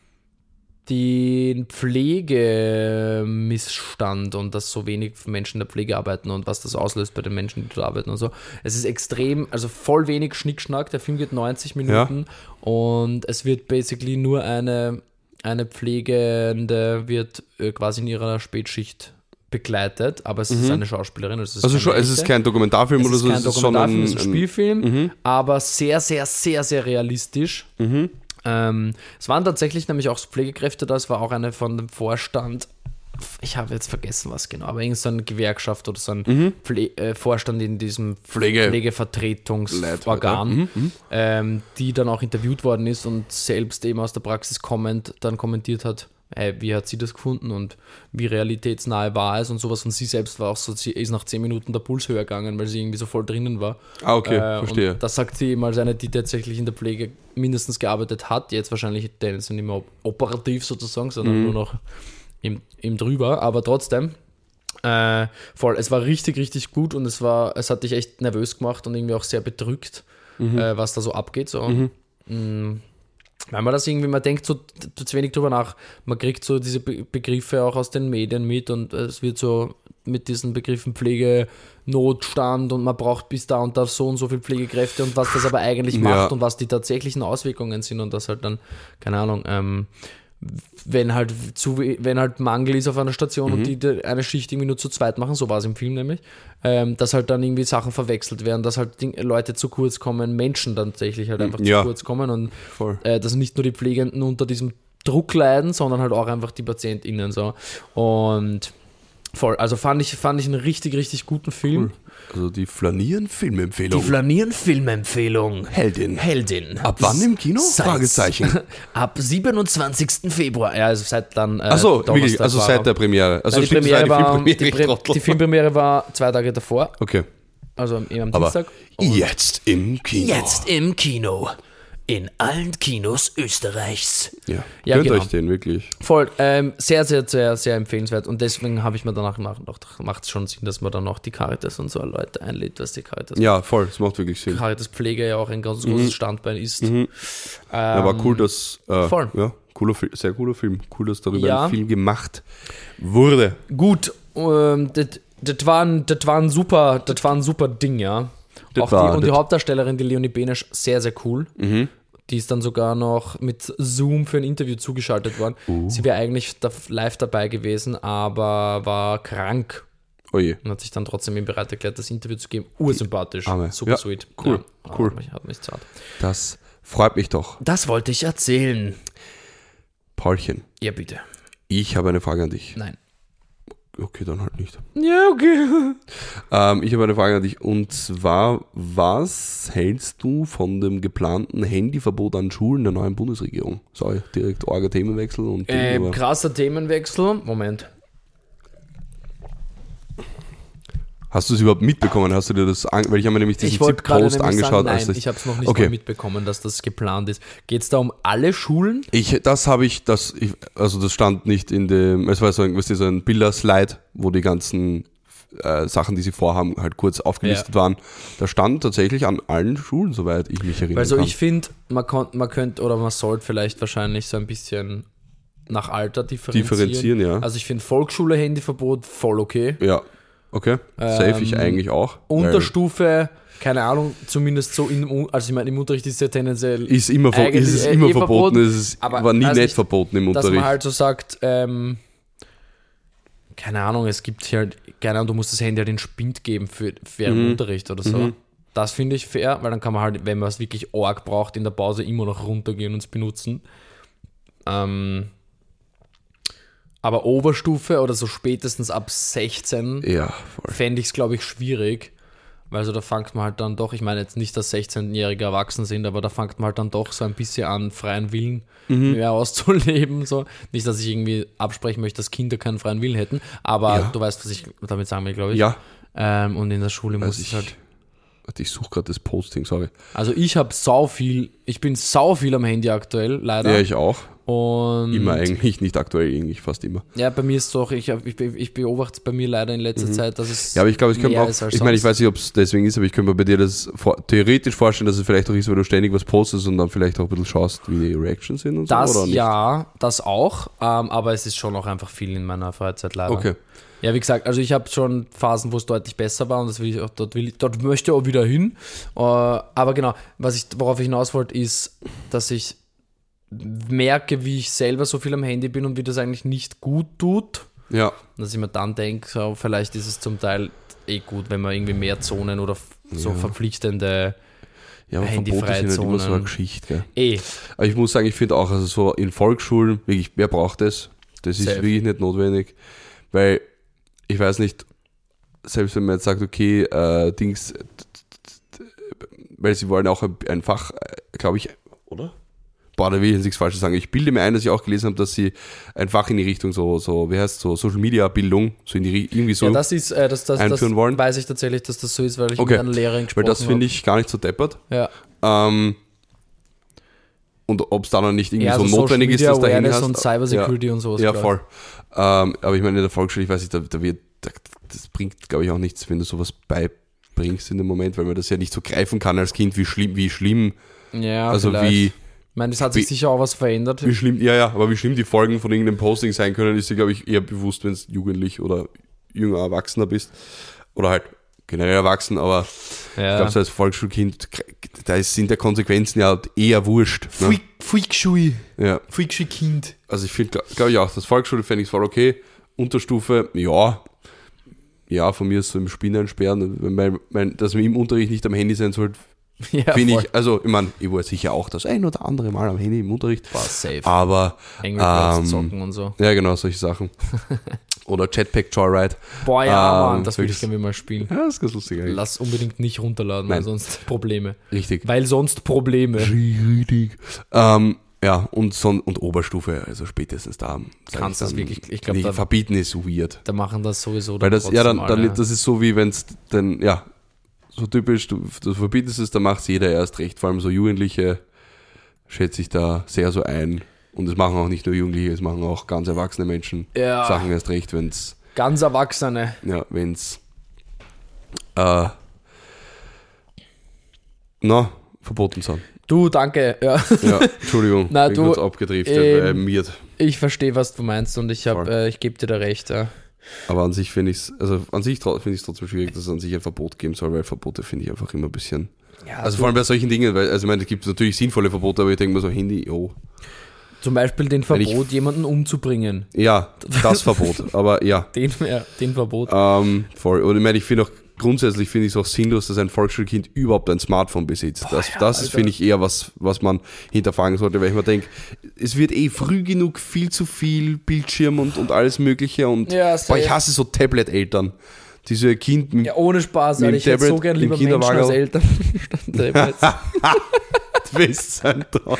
den Pflegemissstand und dass so wenig Menschen in der Pflege arbeiten und was das auslöst bei den Menschen, die dort arbeiten und so. Es ist extrem, also voll wenig Schnickschnack. Der Film geht neunzig Minuten und es wird basically nur eine eine Pflegende wird äh, quasi in ihrer Spätschicht begleitet, aber es Mhm. ist eine Schauspielerin. Also es ist, Also schon, keine es ist echte. kein Dokumentarfilm Es oder ist so, kein es ist schon Dokumentarfilm, ein, es ist ein ein Spielfilm, Mhm. aber sehr, sehr, sehr, sehr realistisch. Mhm. Ähm, es waren tatsächlich nämlich auch Pflegekräfte da, es war auch eine von dem Vorstand, ich habe jetzt vergessen, was genau, aber irgend so eine Gewerkschaft oder so ein Mhm. Pfle- äh, Vorstand in diesem Pflege- Pflegevertretungsorgan, Mhm. Mhm. ähm, die dann auch interviewt worden ist und selbst eben aus der Praxis kommend dann kommentiert hat, ey, wie hat sie das gefunden und wie realitätsnahe war es und sowas. Und sie selbst war auch so, sie ist nach zehn Minuten der Puls höher gegangen, weil sie irgendwie so voll drinnen war. Ah, okay, Äh, verstehe. Und das sagt sie eben als eine, die tatsächlich in der Pflege mindestens gearbeitet hat, jetzt wahrscheinlich denn sind nicht mehr op- operativ sozusagen, sondern Mhm. nur noch im, im drüber, aber trotzdem äh, voll, es war richtig, richtig gut und es war, es hat dich echt nervös gemacht und irgendwie auch sehr bedrückt, Mhm. äh, was da so abgeht. So. Mhm. Mm, Weil man das irgendwie, man denkt so t- zu wenig drüber nach, man kriegt so diese Be- Begriffe auch aus den Medien mit und es wird so mit diesen Begriffen Pflegenotstand und man braucht bis da und da so und so viel Pflegekräfte und was das aber eigentlich macht Ja. und was die tatsächlichen Auswirkungen sind und das halt dann, keine Ahnung, ähm, wenn halt zu we- wenn halt Mangel ist auf einer Station Mhm. und die die eine Schicht irgendwie nur zu zweit machen, so war es im Film nämlich, ähm, dass halt dann irgendwie Sachen verwechselt werden, dass halt Ding, Leute zu kurz kommen, Menschen dann tatsächlich halt einfach Ja. zu kurz kommen und Voll. äh, dass nicht nur die Pflegenden unter diesem Druck leiden, sondern halt auch einfach die PatientInnen so. Und voll, also fand ich, fand ich einen richtig, richtig guten Film. Also die Flanieren-Filmempfehlung. Die Flanieren-Filmempfehlung. Heldin. Heldin. Ab wann im Kino? Seit- Fragezeichen. Ab siebenundzwanzigsten Februar. Ja, also seit dann. Äh, Achso, Donnerstag wirklich, also war seit er. der Premiere. Also Nein, die, stimmt, es Premiere war war, die die, Filmpremiere. ich Pre Trottel. die Filmpremiere war zwei Tage davor, Okay, also eben am aber Dienstag. Und jetzt im Kino. jetzt im Kino. In allen Kinos Österreichs. Ja, Ja, gönnt genau. euch den, wirklich. Voll, ähm, sehr, sehr, sehr, sehr empfehlenswert. Und deswegen habe ich mir danach nachgedacht, macht es schon Sinn, dass man dann auch die Caritas und so Leute einlädt, was die Caritas, Ja, voll, das macht wirklich Sinn. Caritas Pflege ja auch ein ganz großes Standbein ist. Mhm. Ähm, Ja, war cool, dass. Äh, voll. Ja, cooler, Fi- sehr cooler Film. Cool, dass darüber Ja. ein Film gemacht wurde. Gut, ähm, das, das, war ein, das war ein super, das war ein super Ding, ja. Das Auch war die, und die das. Hauptdarstellerin, die Leonie Benesch, sehr, sehr cool. Mhm. Die ist dann sogar noch mit Zoom für ein Interview zugeschaltet worden. Uh. Sie wäre eigentlich da, live dabei gewesen, aber war krank Oh je. und hat sich dann trotzdem eben bereit erklärt, das Interview zu geben. Ursympathisch. Arme. Super Ja, sweet. cool, Ja, cool. Hat mich, hat mich zart. Das freut mich doch. Das wollte ich erzählen. Paulchen, Ja, bitte. ich habe eine Frage an dich. Nein. Okay, dann halt nicht. Ja, okay. Ähm, ich habe eine Frage an dich und zwar, was hältst du von dem geplanten Handyverbot an Schulen der neuen Bundesregierung? Sorry, direkt arger Themenwechsel und Ding, Ähm, aber krasser Themenwechsel. Moment. hast du es überhaupt mitbekommen? Hast du dir das an, weil ich habe mir nämlich diesen Ich wollte gerade Post nämlich angeschaut, sagen, als nein, ich habe es noch nicht Okay. mal mitbekommen, dass das geplant ist. Geht es da um alle Schulen? Ich, das habe ich, das, ich, also das stand nicht in dem, es war so ein, was ist, so ein Bilder-Slide, wo die ganzen äh, Sachen, die sie vorhaben, halt kurz aufgelistet Ja. waren. Da stand tatsächlich an allen Schulen, soweit ich mich erinnere. Also kann. ich finde, man, kon- man könnte oder man sollte vielleicht wahrscheinlich so ein bisschen nach Alter differenzieren. differenzieren, ja. Also ich finde Volksschule Handyverbot voll okay. ja, okay. Safe ich Ähm, eigentlich auch. weil Unterstufe, keine Ahnung, zumindest so in, also ich meine, im Unterricht ist ja tendenziell, Ist immer, ver eigentlich, ist es äh, immer eh verboten, verboten, es ist, aber war nie weiß nicht nicht, verboten im dass Unterricht. man halt so sagt, ähm, keine Ahnung, es gibt hier halt, keine Ahnung, du musst das Handy halt in Spind geben für, für Mhm. einen Unterricht oder so. Das finde ich fair, weil dann kann man halt, wenn man es wirklich arg braucht, in der Pause immer noch runtergehen und es benutzen. Ähm, aber Oberstufe oder so spätestens ab sechzehn ja, voll. fände ich es, glaube ich, schwierig, weil so da fängt man halt dann doch, ich meine jetzt nicht, dass sechzehnjährige erwachsen sind, aber da fängt man halt dann doch so ein bisschen an, freien Willen Mhm. mehr auszuleben. So. Nicht, dass ich irgendwie absprechen möchte, dass Kinder keinen freien Willen hätten, aber Ja. du weißt, was ich damit sagen will, glaube ich. Ja, Ähm, und in der Schule muss also ich ich, halt. warte, ich suche gerade das Posting, sorry. Also ich habe sau viel, ich bin sau viel am Handy aktuell, leider. Ja, ich auch. und Immer eigentlich, nicht aktuell, eigentlich fast immer. ja, bei mir ist es doch, ich, hab, ich, be- ich beobachte es bei mir leider in letzter Zeit, dass es Mhm. Ja, aber ich glaube, ich könnte mehr auch, ist als ich meine, ich sonst. weiß nicht, ob es deswegen ist, aber ich könnte mir bei dir das vor, theoretisch vorstellen, dass es vielleicht auch ist, weil du ständig was postest und dann vielleicht auch ein bisschen schaust, wie die Reactions sind und Das so, oder nicht? ja, das auch, ähm, aber es ist schon auch einfach viel in meiner Freizeit leider. Okay. Ja, wie gesagt, also ich habe schon Phasen, wo es deutlich besser war und das will ich auch, dort, will ich, dort möchte ich auch wieder hin. Äh, aber genau, was ich, worauf ich hinaus wollte, ist, dass ich merke, wie ich selber so viel am Handy bin und wie das eigentlich nicht gut tut. Ja. Dass ich mir dann denke, so, vielleicht ist es zum Teil eh gut, wenn man irgendwie mehr Zonen oder f- so Ja. verpflichtende Ja, aber Verbote handyfreie sind halt immer so eine Zonen. Geschichte, gell? Eh. Aber ich muss sagen, ich finde auch, also so in Volksschulen, wirklich, wer braucht das? Das ist Safe. wirklich nicht notwendig, weil ich weiß nicht, selbst wenn man jetzt sagt, okay, äh, Dings, t- t- t- weil sie wollen auch ein, ein Fach, glaube ich, oder? Boah, da will ich jetzt nichts Falsches sagen. Ich bilde mir ein, dass ich auch gelesen habe, dass sie ein Fach in die Richtung so, so wie heißt so Social Media Bildung, so in die Ri- irgendwie so Ja, das ist, äh, das, das, das einführen wollen. weiß ich tatsächlich, dass das so ist, weil ich Okay. mit einer Lehrerin Weil gesprochen das habe. finde ich gar nicht so deppert. Ja, Ähm, und ob es dann noch nicht irgendwie ja so also notwendig ist, Social dass Media da hin Awareness hast. und Cybersecurity und sowas. Ja, glaub ich. voll. Ähm, aber ich meine, in der Volksschule, ich weiß nicht, da, da wird, da, das bringt, glaube ich, auch nichts, wenn du sowas beibringst in dem Moment, weil man das ja nicht so greifen kann als Kind, wie schlimm, wie schlimm, Ja, also vielleicht. wie, Ich meine, es hat sich wie- sicher auch was verändert. wie schlimm, ja, ja, aber wie schlimm die Folgen von irgendeinem Posting sein können, ist dir, glaube ich, eher bewusst, wenn es jugendlich oder jünger Erwachsener bist. Oder halt generell erwachsen, aber ich Ja. glaube, so als Volksschulkind, da ist- sind der Konsequenzen ja eher wurscht. Ne? Freakschui. Ja. Freakschui-Kind. Also ich finde, glaube ich auch, das Volksschule fände ich voll okay. Unterstufe, ja. Ja, von mir ist so im Spielen einsperren. Mein, mein, dass man im Unterricht nicht am Handy sein sollte, Ja, finde voll. ich, also ich meine, ich war sicher auch das ein oder andere Mal am Handy im Unterricht. War safe. Aber, Angry Birds ähm, zocken und so. ja genau, solche Sachen. Oder Jetpack Joyride. Boah, ja, ähm, Mann, das würde ich wirklich- gerne mal spielen. Ja, das ist ganz lustig eigentlich. Lass unbedingt nicht runterladen, weil Nein. sonst Probleme. Richtig. Weil sonst Probleme. Richtig. Ähm, ja, und, Son- und Oberstufe, also spätestens da. sag Kannst ich das dann, wirklich- ich glaub, nee, da- verbieten ist weird. Da machen das sowieso Weil das, ja, dann, trotzdem dann, alle. das ist so wie wenn es dann, ja, so typisch, du, du verbietest es, dann macht es jeder erst recht. Vor allem so Jugendliche schätze ich da sehr so ein. Und es machen auch nicht nur Jugendliche, es machen auch ganz erwachsene Menschen Ja. Sachen erst recht, wenn es, Ganz Erwachsene. ja, wenn es, äh, na, verboten sind. Du, danke. Ja. Ja, Entschuldigung, Na, bin du, kurz abgedriftet, ähm, weil mir. Ich verstehe, was du meinst und ich, hab, Voll. äh, ich gebe dir da recht. Ja. Aber an sich finde ich es, also an sich trau- finde ich es trotzdem schwierig, dass es an sich ein Verbot geben soll, weil Verbote finde ich einfach immer ein bisschen. Ja, Also du- vor allem bei solchen Dingen, weil, also ich meine, es gibt natürlich sinnvolle Verbote, aber ich denke mir so, Handy, oh. Zum Beispiel den Wenn ich- Verbot, jemanden umzubringen. Ja, das Verbot, aber ja. Den, ja, den Verbot. Ähm, voll. Und ich meine, ich finde auch, grundsätzlich finde ich es auch sinnlos, dass ein Volksschulkind überhaupt ein Smartphone besitzt. das ja, das ist, Alter. finde ich, eher was, was man hinterfragen sollte, weil ich mir denke, es wird eh früh genug viel zu viel Bildschirm und, und alles Mögliche und Ja, boah, ich safe. hasse so Tablet-Eltern. Die so ihr Kind mit Ja, ohne Spaß, mit Alter. dem Ich hätte so Tablet gern im lieber Menschen Kinderwagen. als Eltern. statt Tablets. Westzentrum.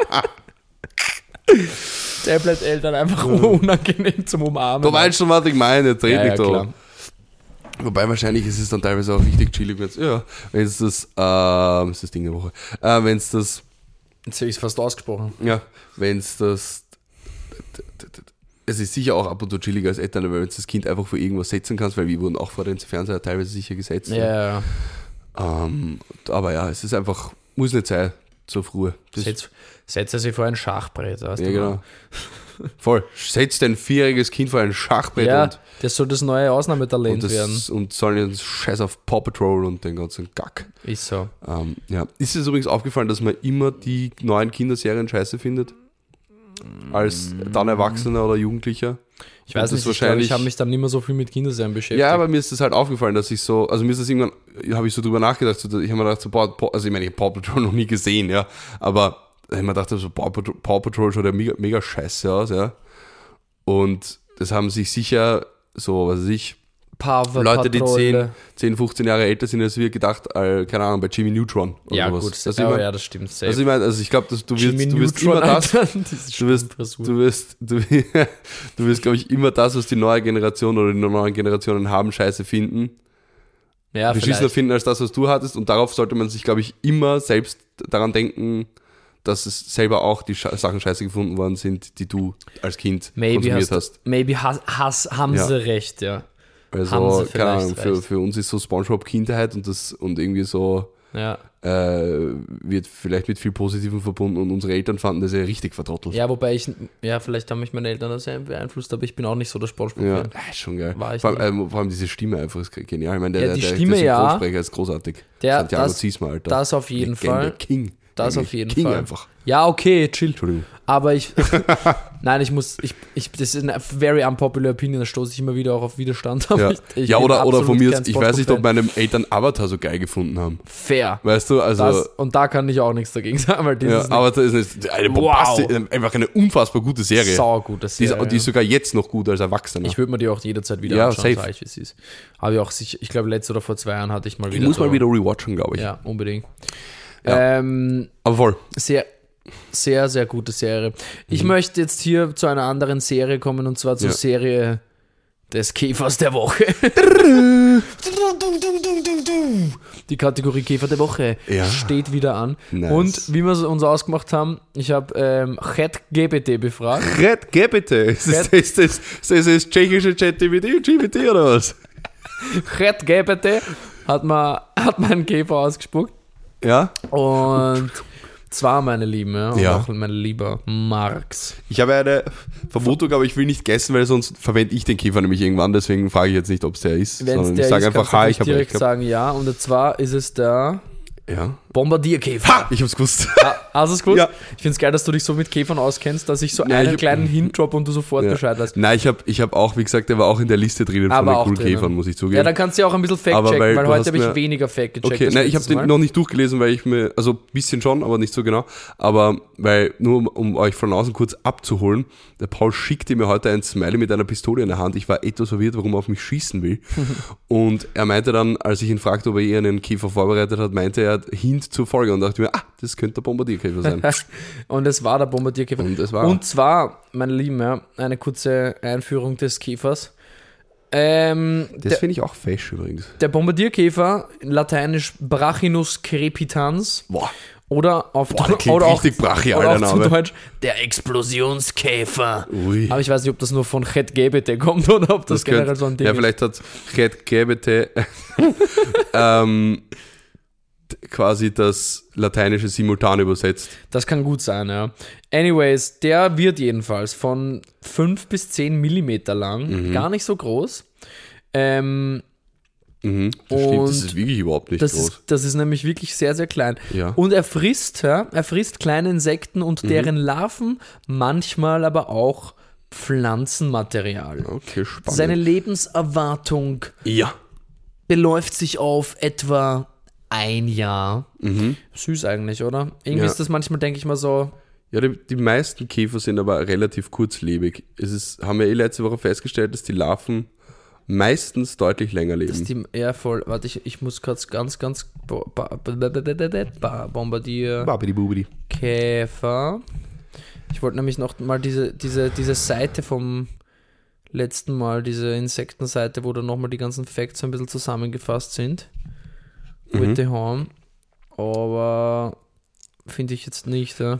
Tablet-Eltern einfach unangenehm zum Umarmen. Du weißt schon, was ich meine, jetzt red ja, ja, nicht so. klar. Wobei wahrscheinlich ist es dann teilweise auch richtig chillig, wenn es, ja, wenn es das, ähm, ist das Ding der Woche, äh, wenn es das, Jetzt habe ich es fast ausgesprochen. ja, wenn es das, es ist sicher auch ab und zu chilliger als Eltern, weil wenn du das Kind einfach vor irgendwas setzen kannst, weil wir wurden auch vor den Fernseher teilweise sicher gesetzt. Ja, ja, ja. Ähm, aber ja, es ist einfach, muss nicht sein, so früh. Das, Setz, setze sie vor ein Schachbrett. Weißt ja, du genau. Voll. Setzt ein vierjähriges Kind vor ein Schachbrett Ja, und das soll das neue Ausnahmetalent und, werden. das, und sollen jetzt Scheiß auf Paw Patrol und den ganzen Gack. Ist so. Ähm, ja. Ist es übrigens aufgefallen, dass man immer die neuen Kinderserien scheiße findet? Als dann Erwachsener oder Jugendlicher? Ich weiß Und das nicht, ich, glaub, wahrscheinlich- ich habe mich dann nicht mehr so viel mit Kinderserien beschäftigt. Ja, aber mir ist das halt aufgefallen, dass ich so, also mir ist das irgendwann, habe ich so drüber nachgedacht, so, ich habe mir gedacht, so, Paw, Paw- also ich meine, ich habe Paw Patrol noch nie gesehen, ja, aber ich habe mir gedacht, so, Paw Patrol, Paw Patrol schaut ja mega, mega scheiße aus, ja. Und das haben sich sicher so, was weiß ich, Power Leute, die Patrol. zehn, zehn, fünfzehn Jahre älter sind als wir, gedacht, äh, keine Ahnung, bei Jimmy Neutron oder Ja, sowas. gut. Also ich ja, mein, ja, das stimmt. Safe. also ich meine, also ich glaube, du wirst, Jimmy du wirst Neutron, immer das, Alter, diese du wirst, Frisur. du wirst, du, du wirst, glaube ich, immer das, was die neue Generation oder die neuen Generationen haben, scheiße finden. ja, beschissener vielleicht. finden als das, was du hattest. Und darauf sollte man sich, glaube ich, immer selbst daran denken, dass es selber auch die Sche- Sachen scheiße gefunden worden sind, die du als Kind Maybe, konsumiert hast, hast. maybe has, has, haben Ja. sie recht, ja. Haben Also, sie keine Ahnung, vielleicht für, recht. für uns ist so Spongebob Kindheit und das und irgendwie so ja. äh, wird vielleicht mit viel Positivem verbunden und unsere Eltern fanden das ja richtig vertrottelt. Ja, wobei ich, ja, vielleicht haben mich meine Eltern da sehr beeinflusst, aber ich bin auch nicht so der Ja, Spongebob-Fan. äh, schon geil. War ich Vor allem, ähm, vor allem diese Stimme einfach ist genial. Ich meine, der, Ja, die der, Stimme, der ja. Synchronsprecher ist großartig. Der- Santiago das- Ziesmer, Alter. Das auf jeden Legende, Fall. King. Das Eigentlich auf jeden ging Fall. einfach. Ja, okay, chill. Entschuldigung. Aber ich, nein, ich muss, ich, ich, das ist eine very unpopular opinion, da stoße ich immer wieder auch auf Widerstand. Aber Ja, ich, ich ja bin oder, oder von absolut mir, kein ist- ich weiß nicht, ob SpongeBob-Fan. meine Eltern Avatar so geil gefunden haben. Fair. Weißt du, also... Das, und da kann ich auch nichts dagegen sagen, weil ja, dieses Avatar ist eine, eine bombastische, einfach eine unfassbar gute Serie. saugute Die ist, Serie. die ist sogar jetzt noch gut als Erwachsener. Ich würde mir die auch jederzeit wieder Ja, anschauen, safe. sag ich, wie es ist. Habe ich auch, sich, ich glaube, letztes oder vor zwei Jahren hatte ich mal Ich wieder. muss so, mal wieder rewatchen, glaube ich. Ja, unbedingt. Ja. Ähm, Aber voll. sehr, sehr, sehr gute Serie. Ich Mhm. möchte jetzt hier zu einer anderen Serie kommen und zwar zur Ja. Serie des Käfers der Woche. Die Kategorie Käfer der Woche Ja. steht wieder an. Nice. Und wie wir es uns ausgemacht haben, ich habe ähm, ChatGPT befragt. Red, geh bitte. Ist das, ist das, ist das, das tschechische ChatGPT G P T oder was? ChatGPT hat mir hat mir einen Käfer ausgespuckt. Ja. Und zwar, meine Lieben, ja, und Ja. auch mein lieber Marx. Ich habe eine Vermutung, aber ich will nicht guessen, weil sonst verwende ich den Käfer nämlich irgendwann. Deswegen frage ich jetzt nicht, ob es der ist. Wenn es sondern der ich sage ist, einfach, kannst du ha, natürlich ich habe direkt recht gehabt. sagen ja. Und zwar ist es der Ja. Bombardierkäfer. Ha! Ich hab's gewusst. Ah, hast du es gewusst? Ja. Ich finde es geil, dass du dich so mit Käfern auskennst, dass ich so Nein, einen ich hab- kleinen Hint drop und du sofort Ja. Bescheid weißt. Nein, ich habe ich hab auch, wie gesagt, der war auch in der Liste drinnen Aber von den auch coolen drinnen. Käfern, muss ich zugeben. Ja, dann kannst du ja auch ein bisschen Aber fact-checken, weil weil, du heute hast habe ich mir- weniger fact gecheckt. Okay, als nein, ich habe letztes den Mal. noch nicht durchgelesen, weil ich mir, also ein bisschen schon, aber nicht so genau. Aber weil, nur um, um euch von außen kurz abzuholen, der Paul schickte mir heute ein Smiley mit einer Pistole in der Hand. Ich war etwas verwirrt, warum er auf mich schießen will. Und er meinte dann, als ich ihn fragte, ob er eh einen Käfer vorbereitet hat, meinte er Hint zur Folge und dachte mir, ah, das könnte der Bombardierkäfer sein. Und es war der Bombardierkäfer. Und es war- Und zwar, meine Lieben, ja, eine kurze Einführung des Käfers. Ähm, Das der, finde ich auch fesch übrigens. der Bombardierkäfer, lateinisch Brachinus crepitans. Boah. Oder auf Boah, der klingt oder auch, richtig brachial, oder auch der zu Name. Deutsch der Explosionskäfer. Ui. Aber ich weiß nicht, ob das nur von ChatGPT kommt oder ob das, generell könnte- so ein Ding Ja, ist. vielleicht hat Red G B T ähm, d- quasi das lateinische simultan übersetzt. Das kann gut sein, ja. Anyways, der wird jedenfalls von fünf bis zehn Millimeter lang, Mhm. gar nicht so groß. Ähm, Mhm, das stimmt, das Und ist wirklich überhaupt nicht das, groß. ist, das ist nämlich wirklich sehr, sehr klein. Ja. Und er frisst, ja, er frisst kleine Insekten und Mhm. deren Larven, manchmal aber auch Pflanzenmaterial. Okay, spannend. Seine Lebenserwartung ja. beläuft sich auf etwa ein Jahr. Mhm. Süß eigentlich, oder? Irgendwie Ja. ist das manchmal, denke ich mal so, Ja, die, die meisten Käfer sind aber relativ kurzlebig. Es ist, haben wir eh letzte Woche festgestellt, dass die Larven meistens deutlich länger leben. dass die eher voll, warte, ich, ich muss kurz ganz, ganz bo- ba- ba- ba- ba- ba- ba- Bombardier Babidi-bubidi. Käfer. Ich wollte nämlich noch mal diese, diese, diese Seite vom letzten Mal, diese Insektenseite, wo dann nochmal die ganzen Facts so ein bisschen zusammengefasst sind. Mhm. With the Horn. Aber finde ich jetzt nicht. Ja.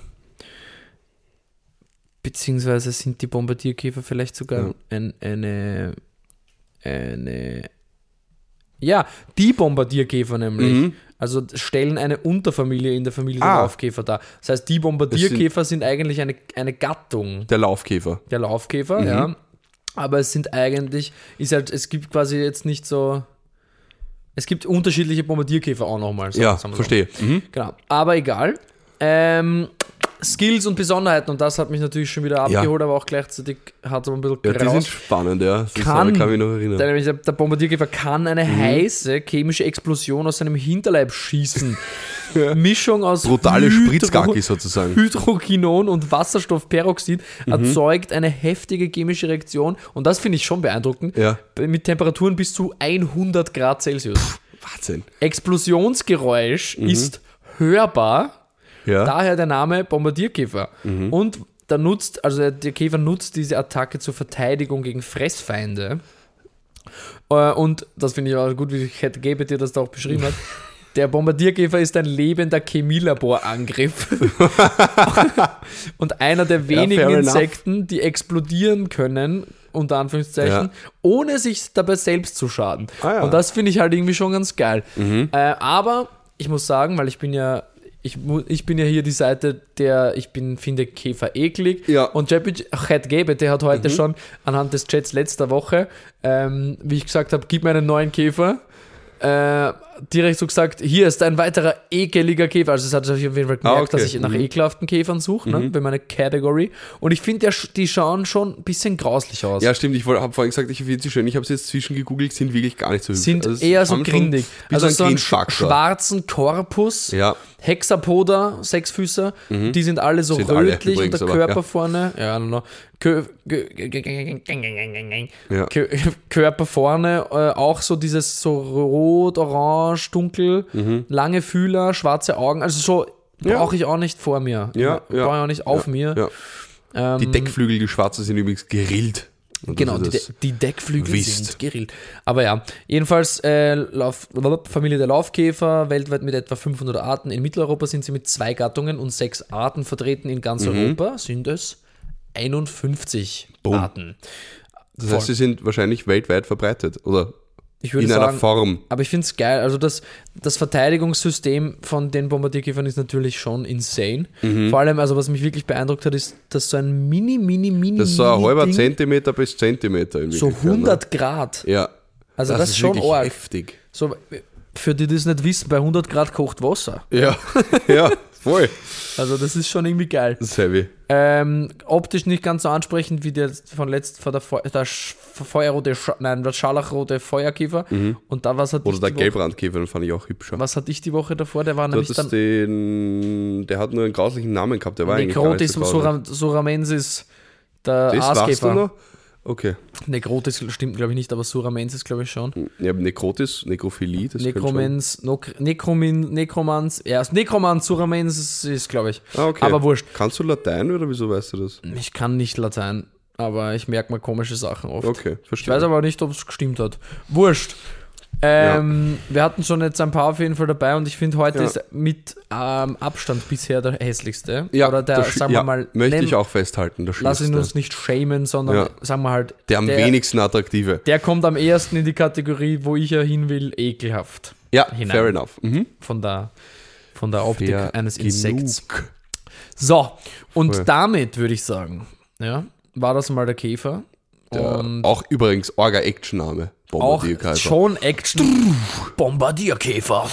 Beziehungsweise sind die Bombardierkäfer vielleicht sogar Ja. ein, eine, eine. Ja, die Bombardierkäfer nämlich. Mhm. Also stellen eine Unterfamilie in der Familie der Ah. Laufkäfer dar. Das heißt, die Bombardierkäfer sind, eigentlich eine, eine Gattung Der Laufkäfer. der Laufkäfer, Mhm. ja. Aber es sind eigentlich, ist halt, es gibt quasi jetzt nicht so. Es gibt unterschiedliche Bombardierkäfer auch nochmal. So, Ja, sagen wir so. verstehe. Mhm. Genau. Aber egal. Ähm, Skills und Besonderheiten, und das hat mich natürlich schon wieder Ja. abgeholt, aber auch gleichzeitig hat es aber ein bisschen Ja, die sind graus. spannend, ja. Das Kann, kann mich noch erinnern. Der, nämlich der der Bombardierkäfer kann eine Mhm. heiße chemische Explosion aus seinem Hinterleib schießen. Mischung aus Brutale Hydro- Spritzgacki sozusagen. Hydroquinon und Wasserstoffperoxid Mhm. erzeugt eine heftige chemische Reaktion, und das finde ich schon beeindruckend, Ja. mit Temperaturen bis zu hundert Grad Celsius. Wahnsinn. Explosionsgeräusch Mhm. ist hörbar, Ja. daher der Name Bombardierkäfer. Mhm. Und der nutzt, also der Käfer nutzt diese Attacke zur Verteidigung gegen Fressfeinde. Äh, Und das finde ich auch gut, wie G B T das da auch beschrieben hat. Der Bombardierkäfer ist ein lebender Chemielaborangriff. Und einer der wenigen fair enough. Insekten, die explodieren können, unter Anführungszeichen, Ja. ohne sich dabei selbst zu schaden. Ah, ja. Und das finde ich halt irgendwie schon ganz geil. Mhm. Äh, aber ich muss sagen, weil ich bin ja, ich, mu- ich bin ja hier die Seite, der ich bin, finde Käfer eklig. Ja. Und ChatGPT hat heute schon anhand des Chats letzter Woche, ähm, wie ich gesagt habe, gib mir einen neuen Käfer, äh, direkt so gesagt, hier ist ein weiterer ekeliger Käfer. Also es hat sich auf jeden Fall gemerkt, Ah, okay. dass ich nach Mhm. ekelhaften Käfern suche, ne, bei meiner Category. Und ich finde, die schauen schon ein bisschen grauslich aus. Ja, stimmt, ich habe vorhin gesagt, ich finde sie schön. Ich habe sie jetzt zwischen gegoogelt, sind wirklich gar nicht so hübsch. Sind Also, eher so haben schon grindig. wie Also ein so einen Cringe-Faktor. schwarzen Korpus, Ja. Hexapoda, Sechsfüßer, die sind alle so Sind alle rötlich übrigens, und der aber, Körper ja. vorne, ja, no, no. Kö Kö Ja. Kö Körper vorne, äh, auch so dieses so rot, orange, dunkel, lange Fühler, schwarze Augen, also so Mhm. Ja. brauche ich auch nicht vor mir. Ja, ja. Brauche ich auch nicht auf ja, mir. Ja. Ähm, Die Deckflügel, die schwarzen, sind übrigens gerillt. Und Genau, das die, ist De die Deckflügel wisst. sind gerillt. Aber ja, jedenfalls äh, Lauf Familie der Laufkäfer, weltweit mit etwa fünfhundert Arten. In Mitteleuropa sind sie mit zwei Gattungen und sechs Arten vertreten. In ganz Europa sind es einundfünfzig Mhm. Boom. Arten. das voll. heißt, sie sind wahrscheinlich weltweit verbreitet. Oder Ich würde in einer sagen, Form. aber ich finde es geil. Also das, das Verteidigungssystem von den Bombardierkäfern ist natürlich schon insane. Mhm. Vor allem, also was mich wirklich beeindruckt hat, ist, dass so ein mini, mini, mini, Das ist so ein mini halber Ding, Zentimeter bis Zentimeter. In so Wirklichkeit, ne? hundert Grad. Ja. Also das, ist schon wirklich arg. heftig. So, für die, die das nicht wissen, bei hundert Grad kocht Wasser. Ja, ja, voll. Also das ist schon irgendwie geil. Das ist heavy. Ähm, optisch nicht ganz so ansprechend wie der von letzt von der, Feu der Sch- feuerrote, Sch nein, der scharlachrote Feuerkäfer. Und da was hat Oder ich der die Woche, Gelbrandkäfer, den fand ich auch hübscher. was hatte ich die Woche davor? Der war Du nämlich hattest dann den, der hat nur einen grauslichen Namen gehabt, der war eigentlich gar Necrotis nicht so grauslich. Suram Suramensis, der Das warst du Aaskäfer. noch? Okay. Necrotis stimmt glaube ich nicht, aber Suramensis glaube ich schon. Ja, Nekrotis, Nekrophilie, das könnte schon. Necromens, Nok- Necromin, Necromans, ja, Necromans, Suramensis ist glaube ich. Ah, okay. Aber wurscht. Kannst du Latein oder wieso weißt du das? Ich kann nicht Latein, aber ich merke mal komische Sachen oft. Okay, Ich verstehe. weiß aber nicht, ob es gestimmt hat. Wurscht. Ähm, Wir hatten schon jetzt ein paar auf jeden Fall dabei und ich finde, heute Ja. ist mit ähm, Abstand bisher der hässlichste. ja, Oder der, das sch- sagen ja, wir mal, möchte nenn- ich auch festhalten, der lass ihn schlimmste. uns nicht shamen, sondern Ja. sagen wir halt, Der am wenigsten attraktive. der kommt am ehesten in die Kategorie, wo ich ja hin will, ekelhaft. Ja, hinein. fair enough. Mhm. Von der, von der Optik Fair eines genug. Insekts. So, und Voll. damit würde ich sagen, ja, war das mal der Käfer. Der, Und auch übrigens Orga-Action-Name. auch Bombardierkäfer. schon Action. Bombardierkäfer.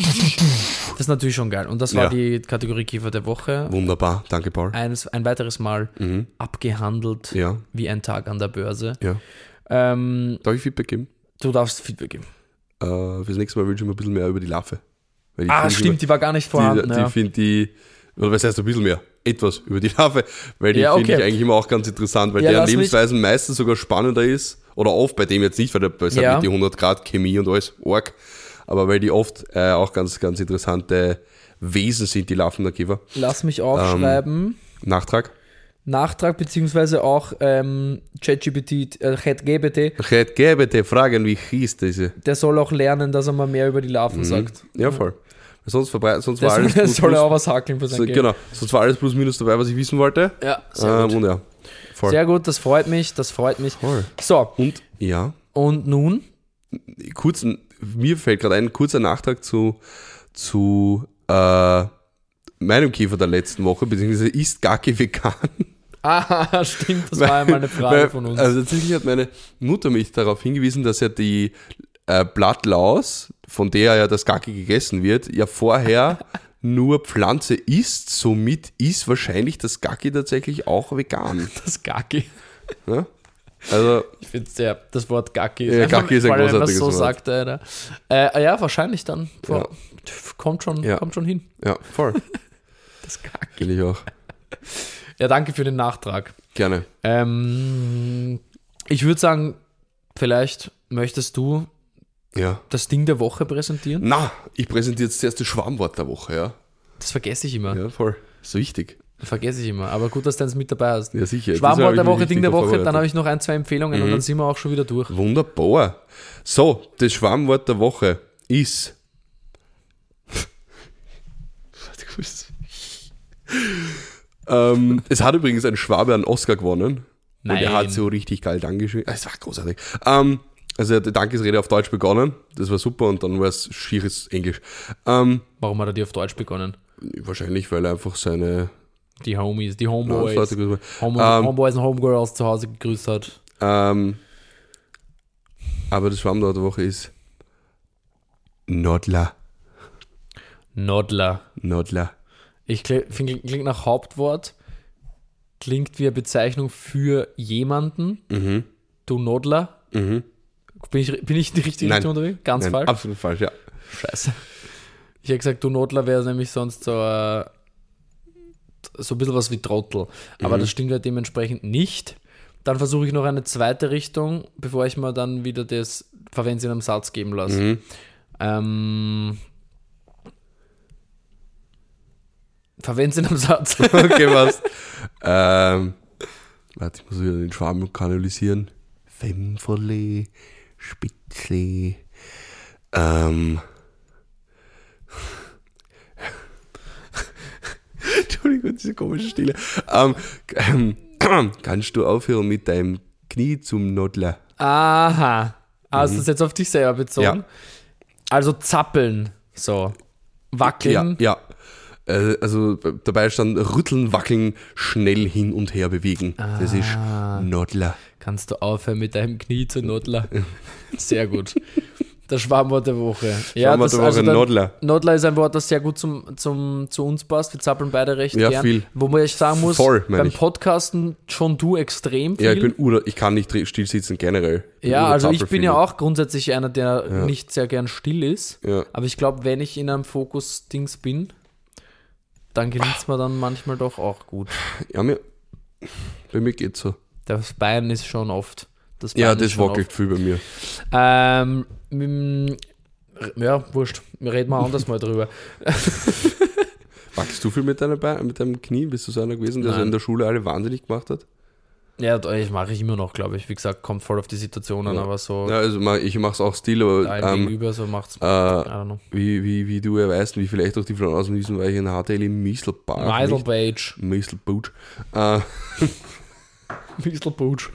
Das ist natürlich schon geil. Und das war Ja. die Kategorie Käfer der Woche. Wunderbar, danke Paul. Eines, ein weiteres Mal abgehandelt Ja, wie ein Tag an der Börse. ja. Ähm, Darf ich Feedback geben? du darfst Feedback geben. Äh, fürs nächste Mal wünsche ich mir ein bisschen mehr über die Larve. Weil ich Ah, find stimmt, die war gar nicht vorhanden. Die, die ja. finde die, oder was heißt ein bisschen mehr? Etwas über die Larve, weil die Ja, finde okay. ich eigentlich immer auch ganz interessant, weil Ja, deren lass mich- Lebensweisen meistens sogar spannender ist, oder oft bei dem jetzt nicht, weil der bei Ja. mit die hundert Grad Chemie und alles arg, aber weil die oft äh, auch ganz, ganz interessante Wesen sind, die Larven der Käfer. Lass mich aufschreiben. Nachtrag? Nachtrag, beziehungsweise auch ähm, ChatGPT, äh, ChatGPT, Ich hätte gerne die Fragen, wie hieß diese? der soll auch lernen, dass er mal mehr über die Larven sagt. Ja, voll. Weil Sonst, verbrei- sonst Der war soll, alles der plus, soll plus, auch was hackeln für sein so, Game. genau, sonst war alles plus minus dabei, was ich wissen wollte. Ja, sehr Ähm, gut. und ja, voll. Sehr gut, das freut mich, das freut mich. Voll. So, Und ja, und nun? kurz, mir fällt gerade ein kurzer Nachtrag zu, zu äh, meinem Käfer der letzten Woche, beziehungsweise ist Gacki vegan? Ah, stimmt, das war ja mal eine Frage Weil, von uns. Also tatsächlich hat meine Mutter mich darauf hingewiesen, dass ja die äh, Blattlaus, von der ja das Gacki gegessen wird, ja vorher nur Pflanze isst, somit ist wahrscheinlich das Gacki tatsächlich auch vegan. Das Gacki. Ja? Also, Ich finde sehr, das Wort Gacki ist, Ja, einfach- Gacki ist ein vor allem, wenn man großartiges so Wort. sagt, Alter. Äh, ja, wahrscheinlich dann. Ja. Kommt, schon, Ja. kommt schon hin. ja, voll. Das Gacki. Will ich auch. Ja, danke für den Nachtrag. Gerne. Ähm, ich würde sagen, vielleicht möchtest du Ja. das Ding der Woche präsentieren? Na, ich präsentiere jetzt zuerst das Schwammwort der Woche, ja. Das vergesse ich immer. Ja, voll. So wichtig. Vergesse ich immer. Aber gut, dass du eins mit dabei hast. Ja, sicher. Das Schwammwort habe der ich mir Woche, richtig Ding der Woche, vorbereitet. dann habe ich noch ein, zwei Empfehlungen Mhm. und dann sind wir auch schon wieder durch. Wunderbar. So, das Schwammwort der Woche ist. ähm, es hat übrigens ein Schwabe einen Oscar gewonnen. Und er Nein. hat so richtig geil Dankeschön. Es war großartig. Ähm, also er hat die Dankesrede auf Deutsch begonnen. Das war super und dann war es schieres Englisch. Ähm, Warum hat er die auf Deutsch begonnen? wahrscheinlich, weil er einfach seine Die Homies, die Ja, Homeboys, das Leute gut. Homo, Ähm, Homeboys und Homegirls zu Hause gegrüßt hat. Ähm, aber das Schwammwort der Woche ist Nodler. Nodler. Nodler. Ich finde, klingt nach Hauptwort, klingt wie eine Bezeichnung für jemanden. Mhm. Du Nodler. Mhm. Bin ich, bin ich in die richtige Nein. Richtung unterwegs? Ganz Nein, falsch? absolut falsch, ja. Scheiße. Ich hätte gesagt, du Nodler wäre nämlich sonst so, äh, so ein bisschen was wie Trottel. Aber Mhm. das stimmt ja dementsprechend nicht. Dann versuche ich noch eine zweite Richtung, bevor ich mir dann wieder das Verwenden in einem Satz geben lasse. Mhm. Ähm, Verwenden in einem Satz. Okay, was? ähm, warte, ich muss wieder den Schwarm kanalisieren. Femferle, Spitzle, ähm. Entschuldigung, diese komische Stille. Ähm, ähm, kannst du aufhören mit deinem Knie zum Nodler? Aha. Also Mhm. das ist jetzt auf dich selber bezogen. Ja. Also zappeln. So. Wackeln. Ja, ja. Äh, also dabei stand rütteln, wackeln, schnell hin und her bewegen. Das ist Nodler. Kannst du aufhören mit deinem Knie zu Nodler? Sehr gut. Das Schwarmwort der Woche. Ja, Schwarmwort das, der Woche, also der, Nodler. Nodler ist ein Wort, das sehr gut zum, zum, zu uns passt. Wir zappeln beide recht Ja, gern. viel. Wo man ich sagen muss, Voll, mein beim ich. Podcasten schon du extrem viel. Ja, ich bin oder ich kann nicht still sitzen generell. Bin Ja, Udo also ich bin Zappelfinger. ja auch grundsätzlich einer, der Ja. nicht sehr gern still ist. Ja. Aber ich glaube, wenn ich in einem Fokus-Dings bin, dann gelingt es mir dann manchmal doch auch gut. Ja, mir, bei mir geht's so. Das Bein ist schon oft. Das Bein Ja, ist das schon wackelt viel bei mir. oft. Ähm, m- ja, wurscht. Wir reden mal anders mal drüber. Wachst du viel mit, deiner Bein, mit deinem Knie? Bist du so einer gewesen, der so Nein. in der Schule alle wahnsinnig gemacht hat? Ja, das mache ich immer noch, glaube ich. Wie gesagt, kommt voll auf die Situation an, Ja. aber so Ja, also ma- ich mach's auch still, aber allen ähm, gegenüber, so macht's. I äh, don't know. wie, wie, wie du ja weißt und wie vielleicht auch die Frauen aus dem Wissen, weil ich in H T L im Mieselbach Meiselbeige. Mieselboot. Äh, Mieselbutsch.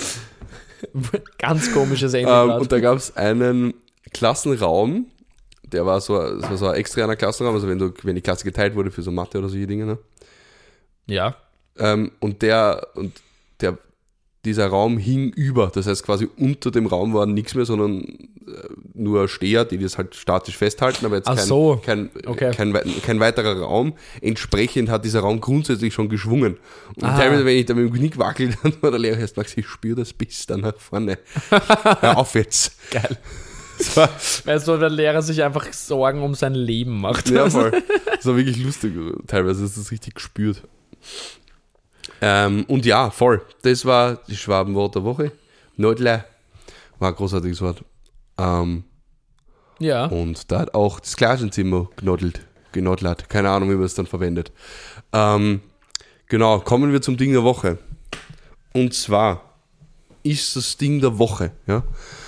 Ganz komisches Ende. ähm, grad. und da gab es einen Klassenraum, der war so, das war so ein externer Klassenraum, also wenn, du, wenn die Klasse geteilt wurde für so Mathe oder solche Dinge, ne? Ja. Ähm, und der, und der, dieser Raum hing über, das heißt quasi unter dem Raum war nichts mehr, sondern äh, nur Steher, die das halt statisch festhalten, aber jetzt Ach kein, so. kein, Okay. kein, wei- kein weiterer Raum. Entsprechend hat dieser Raum grundsätzlich schon geschwungen. Und Ah. teilweise, wenn ich da mit dem Knie gewackelt, dann war der Lehrer erst Max, ich spüre das bis da nach vorne. Hör auf jetzt. Geil. Das war, Weißt du, der Lehrer sich einfach Sorgen um sein Leben macht. ja, voll. Das war wirklich lustig. Teilweise ist das richtig gespürt. Ähm, und ja, voll. Das war die Schwabenwort der Woche. Nodler war ein großartiges Wort. Ähm, Ja. und da hat auch das Klassenzimmer genoddelt. Genodlert. Keine Ahnung, wie man es dann verwendet. Ähm, genau, kommen wir zum Ding der Woche. Und zwar ist das Ding der Woche, ja.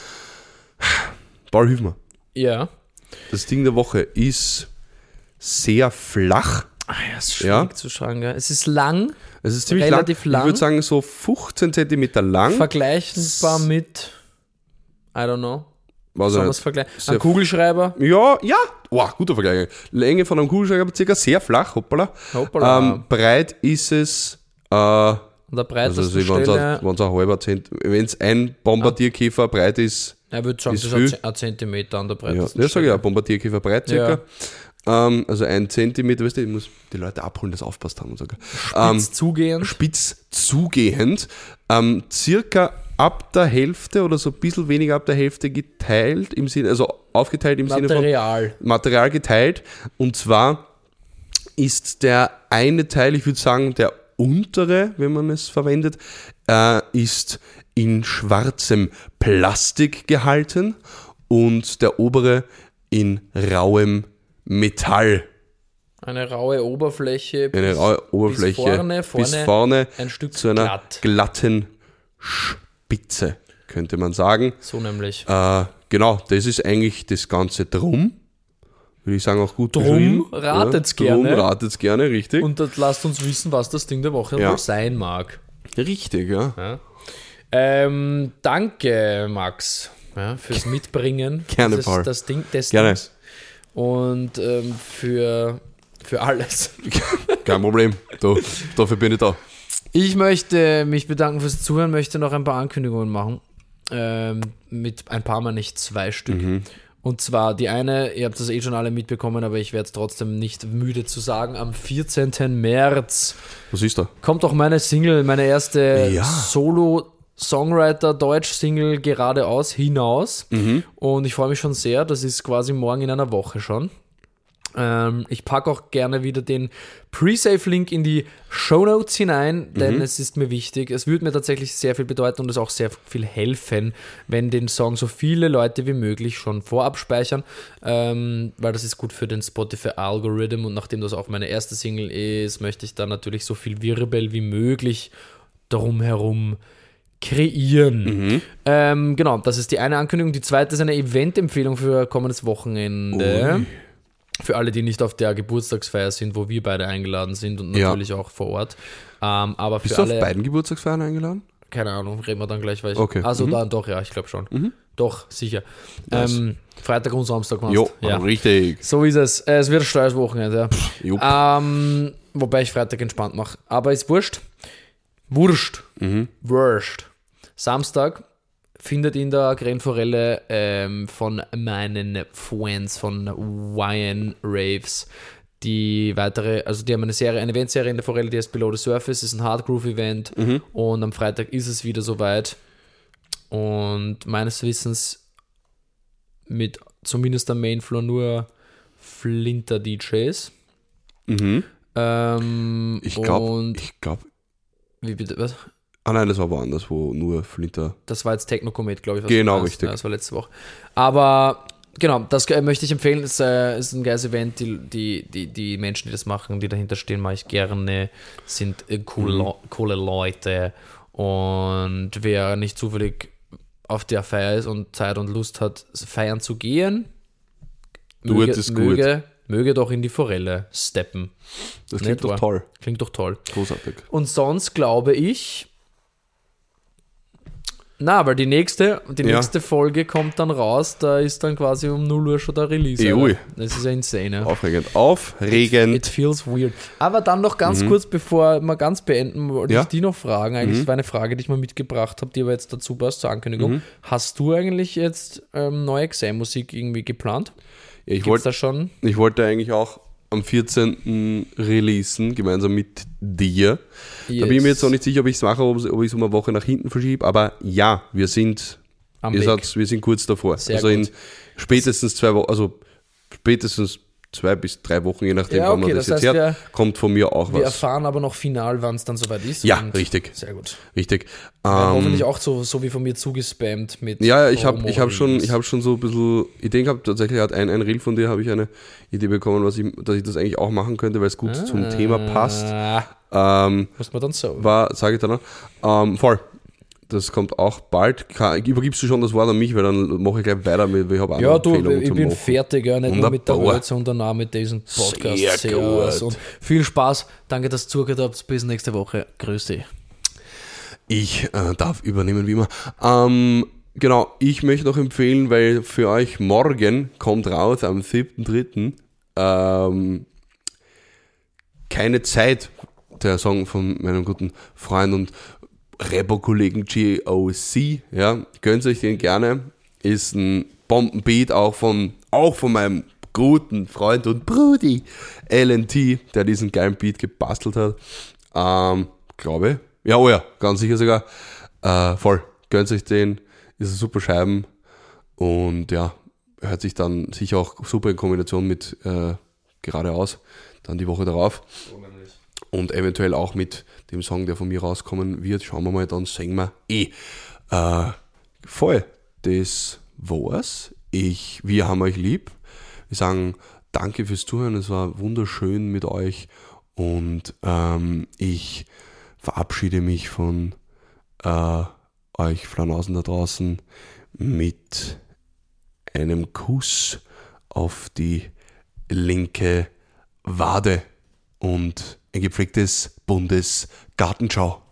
Paul, hilf mir. Ja. Das Ding der Woche ist sehr flach. Ah, ja, ist schwierig Ja. zu schreiben, gell? Es ist lang, Es ist ziemlich Relativ lang. lang. Ich würde sagen so fünfzehn Zentimeter lang. vergleichbar mit, I don't know, Was soll man er es nicht. vergleichen? Sehr Ein Kugelschreiber, Ja, ja. Wow, guter Vergleich. Länge von einem Kugelschreiber circa sehr flach, hoppala. hoppala, Ähm, breit ist es, äh, an der also breitesten wenn es Stelle, ein, wenn's ein halber Zent, wenn es ein Bombardierkäfer breit ist, ich würde sagen, ist das viel. ist ein Zentimeter an der ja, breitesten das sage ich ja, Stelle. Bombardierkäfer breit circa. Ähm, also ein Zentimeter, weißt du, ich muss die Leute abholen, das aufpasst haben und so. Ähm, Spitz zugehend, spitz zugehend, ähm, circa ab der Hälfte oder so ein bisschen weniger ab der Hälfte geteilt, im Sinne, also aufgeteilt im Sinne von Material. Material geteilt. Und zwar ist der eine Teil, ich würde sagen, der untere, wenn man es verwendet, äh, ist in schwarzem Plastik gehalten und der obere in rauem Metall. Eine raue Oberfläche, Eine bis, raue Oberfläche bis vorne, vorne, bis vorne ein Stück zu einer glatt. glatten Spitze, könnte man sagen. So nämlich. Äh, genau, das ist eigentlich das Ganze drum. Würde ich sagen, auch gut Drum beschrieben. ratet's ja, gerne. Drum ratet's gerne, richtig. Und das lasst uns wissen, was das Ding der Woche Ja. wohl sein mag. richtig, ja. Ja. Ähm, danke, Max, ja, fürs Mitbringen. Gerne, das, Paul. das Ding des Gerne. Dings. Und ähm, für, für alles. Kein Problem. Da, dafür bin ich da. Ich möchte mich bedanken fürs Zuhören, möchte noch ein paar Ankündigungen machen. Ähm, mit ein paar Mal nicht zwei Stück. Mhm. Und zwar die eine, ihr habt das eh schon alle mitbekommen, aber ich werde es trotzdem nicht müde zu sagen, am vierzehnten März Was ist da? kommt auch meine Single, meine erste Ja. Solo-Songwriter-Deutsch-Single geradeaus hinaus. Mhm. Und ich freue mich schon sehr, das ist quasi morgen in einer Woche schon. Ähm, ich packe auch gerne wieder den Pre-Save-Link in die Shownotes hinein, denn Mhm. es ist mir wichtig. Es würde mir tatsächlich sehr viel bedeuten und es auch sehr viel helfen, wenn den Song so viele Leute wie möglich schon vorab speichern, ähm, weil das ist gut für den Spotify-Algorithm und nachdem das auch meine erste Single ist, möchte ich da natürlich so viel Wirbel wie möglich darum herum kreieren. Mhm. Ähm, genau, das ist die eine Ankündigung. Die zweite ist eine Event-Empfehlung für kommendes Wochenende. Ui. Für alle, die nicht auf der Geburtstagsfeier sind, wo wir beide eingeladen sind und Ja. natürlich auch vor Ort. Ähm, aber für Bist du alle, auf beiden Geburtstagsfeiern eingeladen? keine Ahnung, reden wir dann gleich, weil ich, Okay. also Mhm. dann doch, ja, ich glaube schon. Mhm. Doch, sicher. Nice. Ähm, Freitag und Samstag machst Jo, ja. richtig. So ist es. Äh, Es wird ein steueres Wochenende, Jupp. ja. Ähm, wobei ich Freitag entspannt mache. Aber ist wurscht. Wurscht. Mhm. Wurscht. Samstag findet in der Grenforelle ähm, von meinen Friends von Y N Raves die weitere, also die haben eine Serie, eine Eventserie in der Forelle, die heißt Below the Surface, ist ein Hardgroove-Event Mhm. und am Freitag ist es wieder soweit und meines Wissens mit zumindest am Mainfloor nur Flinter-D Js. Mhm. Ähm, Ich glaube, und ich glaube, wie bitte, was? ah nein, das war woanders, wo nur Flinter. Das war jetzt Techno-Comet, glaube ich. was Genau, du meinst. richtig. Ja, das war letzte Woche. Aber genau, das äh, möchte ich empfehlen. Es äh, ist ein geiles Event. Die, die, die, die Menschen, die das machen, die dahinter stehen, mache ich gerne. Sind äh, coole, Mhm. Le- coole Leute. Und wer nicht zufällig auf der Feier ist und Zeit und Lust hat, feiern zu gehen, Tut möge, es gut. möge, möge doch in die Forelle steppen. Das Nicht klingt doch wahr? toll. Klingt doch toll. Großartig. Und sonst glaube ich, na, weil die nächste, die Ja. nächste Folge kommt dann raus, da ist dann quasi um null Uhr schon der Release. Ey, Alter. ui. Das ist ja insane. Ja. Aufregend. Aufregend. It feels weird. Aber dann noch ganz kurz, bevor wir ganz beenden, wollte Ja. ich die noch fragen. Eigentlich Mhm. war eine Frage, die ich mal mitgebracht habe, die aber jetzt dazu passt zur Ankündigung. Mhm. Hast du eigentlich jetzt ähm, neue Xay-Musik irgendwie geplant? Ja, ich, Gibt's wollt, da schon? ich wollte eigentlich auch am vierzehnten releasen, gemeinsam mit dir. Da bin ich mir jetzt noch nicht sicher, ob ich es mache, ob ob ich es um eine Woche nach hinten verschiebe, aber ja, wir sind, Am ihr Weg. seid, wir sind kurz davor. Sehr also in gut. spätestens zwei Wochen, also spätestens zwei bis drei Wochen, je nachdem, Ja, wann okay, man das, das jetzt heißt, hört, kommt von mir auch Wir was. erfahren aber noch final, wann es dann soweit ist. Ja, Und richtig, Sehr gut. richtig. Werden Ähm, hoffentlich auch so, so wie von mir zugespammt mit. Ja, ja, ich habe ich hab schon, Promo-Reels. ich hab schon so ein bisschen Ideen gehabt. Tatsächlich hat ein, ein Reel von dir, habe ich eine Idee bekommen, was ich, dass ich das eigentlich auch machen könnte, weil es gut zum Thema passt. Ah, Ähm, muss man dann so. war, sage ich dann noch. Ähm, voll. Das kommt auch bald. Kann, übergibst du schon das Wort an mich, weil dann mache ich gleich weiter mit. Ich habe Ja, du, Empfehlungen ich zum bin Machen. fertig, ja, nicht nur mit der Wunderbar. Welt, sondern auch mit diesem Podcast. Sehr Servus. gut. Und viel Spaß. Danke, dass ihr zugehört habt. Bis nächste Woche. Grüß dich. Ich äh, darf übernehmen, wie immer. Ähm, genau, ich möchte noch empfehlen, weil für euch morgen kommt raus am siebten dritten ähm, keine Zeit, der Song von meinem guten Freund und Rapper-Kollegen G O C. Ja, gönnt euch den gerne. Ist ein Bombenbeat auch von, auch von meinem guten Freund und Brudi L N T, der diesen geilen Beat gebastelt hat. Ähm, glaube. Ja, oh ja, ganz sicher sogar. Äh, voll. Gönnt euch den. Ist ein super Scheiben. Und ja, hört sich dann sicher auch super in Kombination mit äh, geradeaus. Dann die Woche darauf. Und eventuell auch mit dem Song, der von mir rauskommen wird. Schauen wir mal, dann singen wir eh. Äh, voll. Das war's. Ich, wir haben euch lieb. Wir sagen danke fürs Zuhören. Es war wunderschön mit euch. Und ähm, ich verabschiede mich von äh, euch Flanausen da draußen mit einem Kuss auf die linke Wade und ein gepflegtes Bundesgartenschau.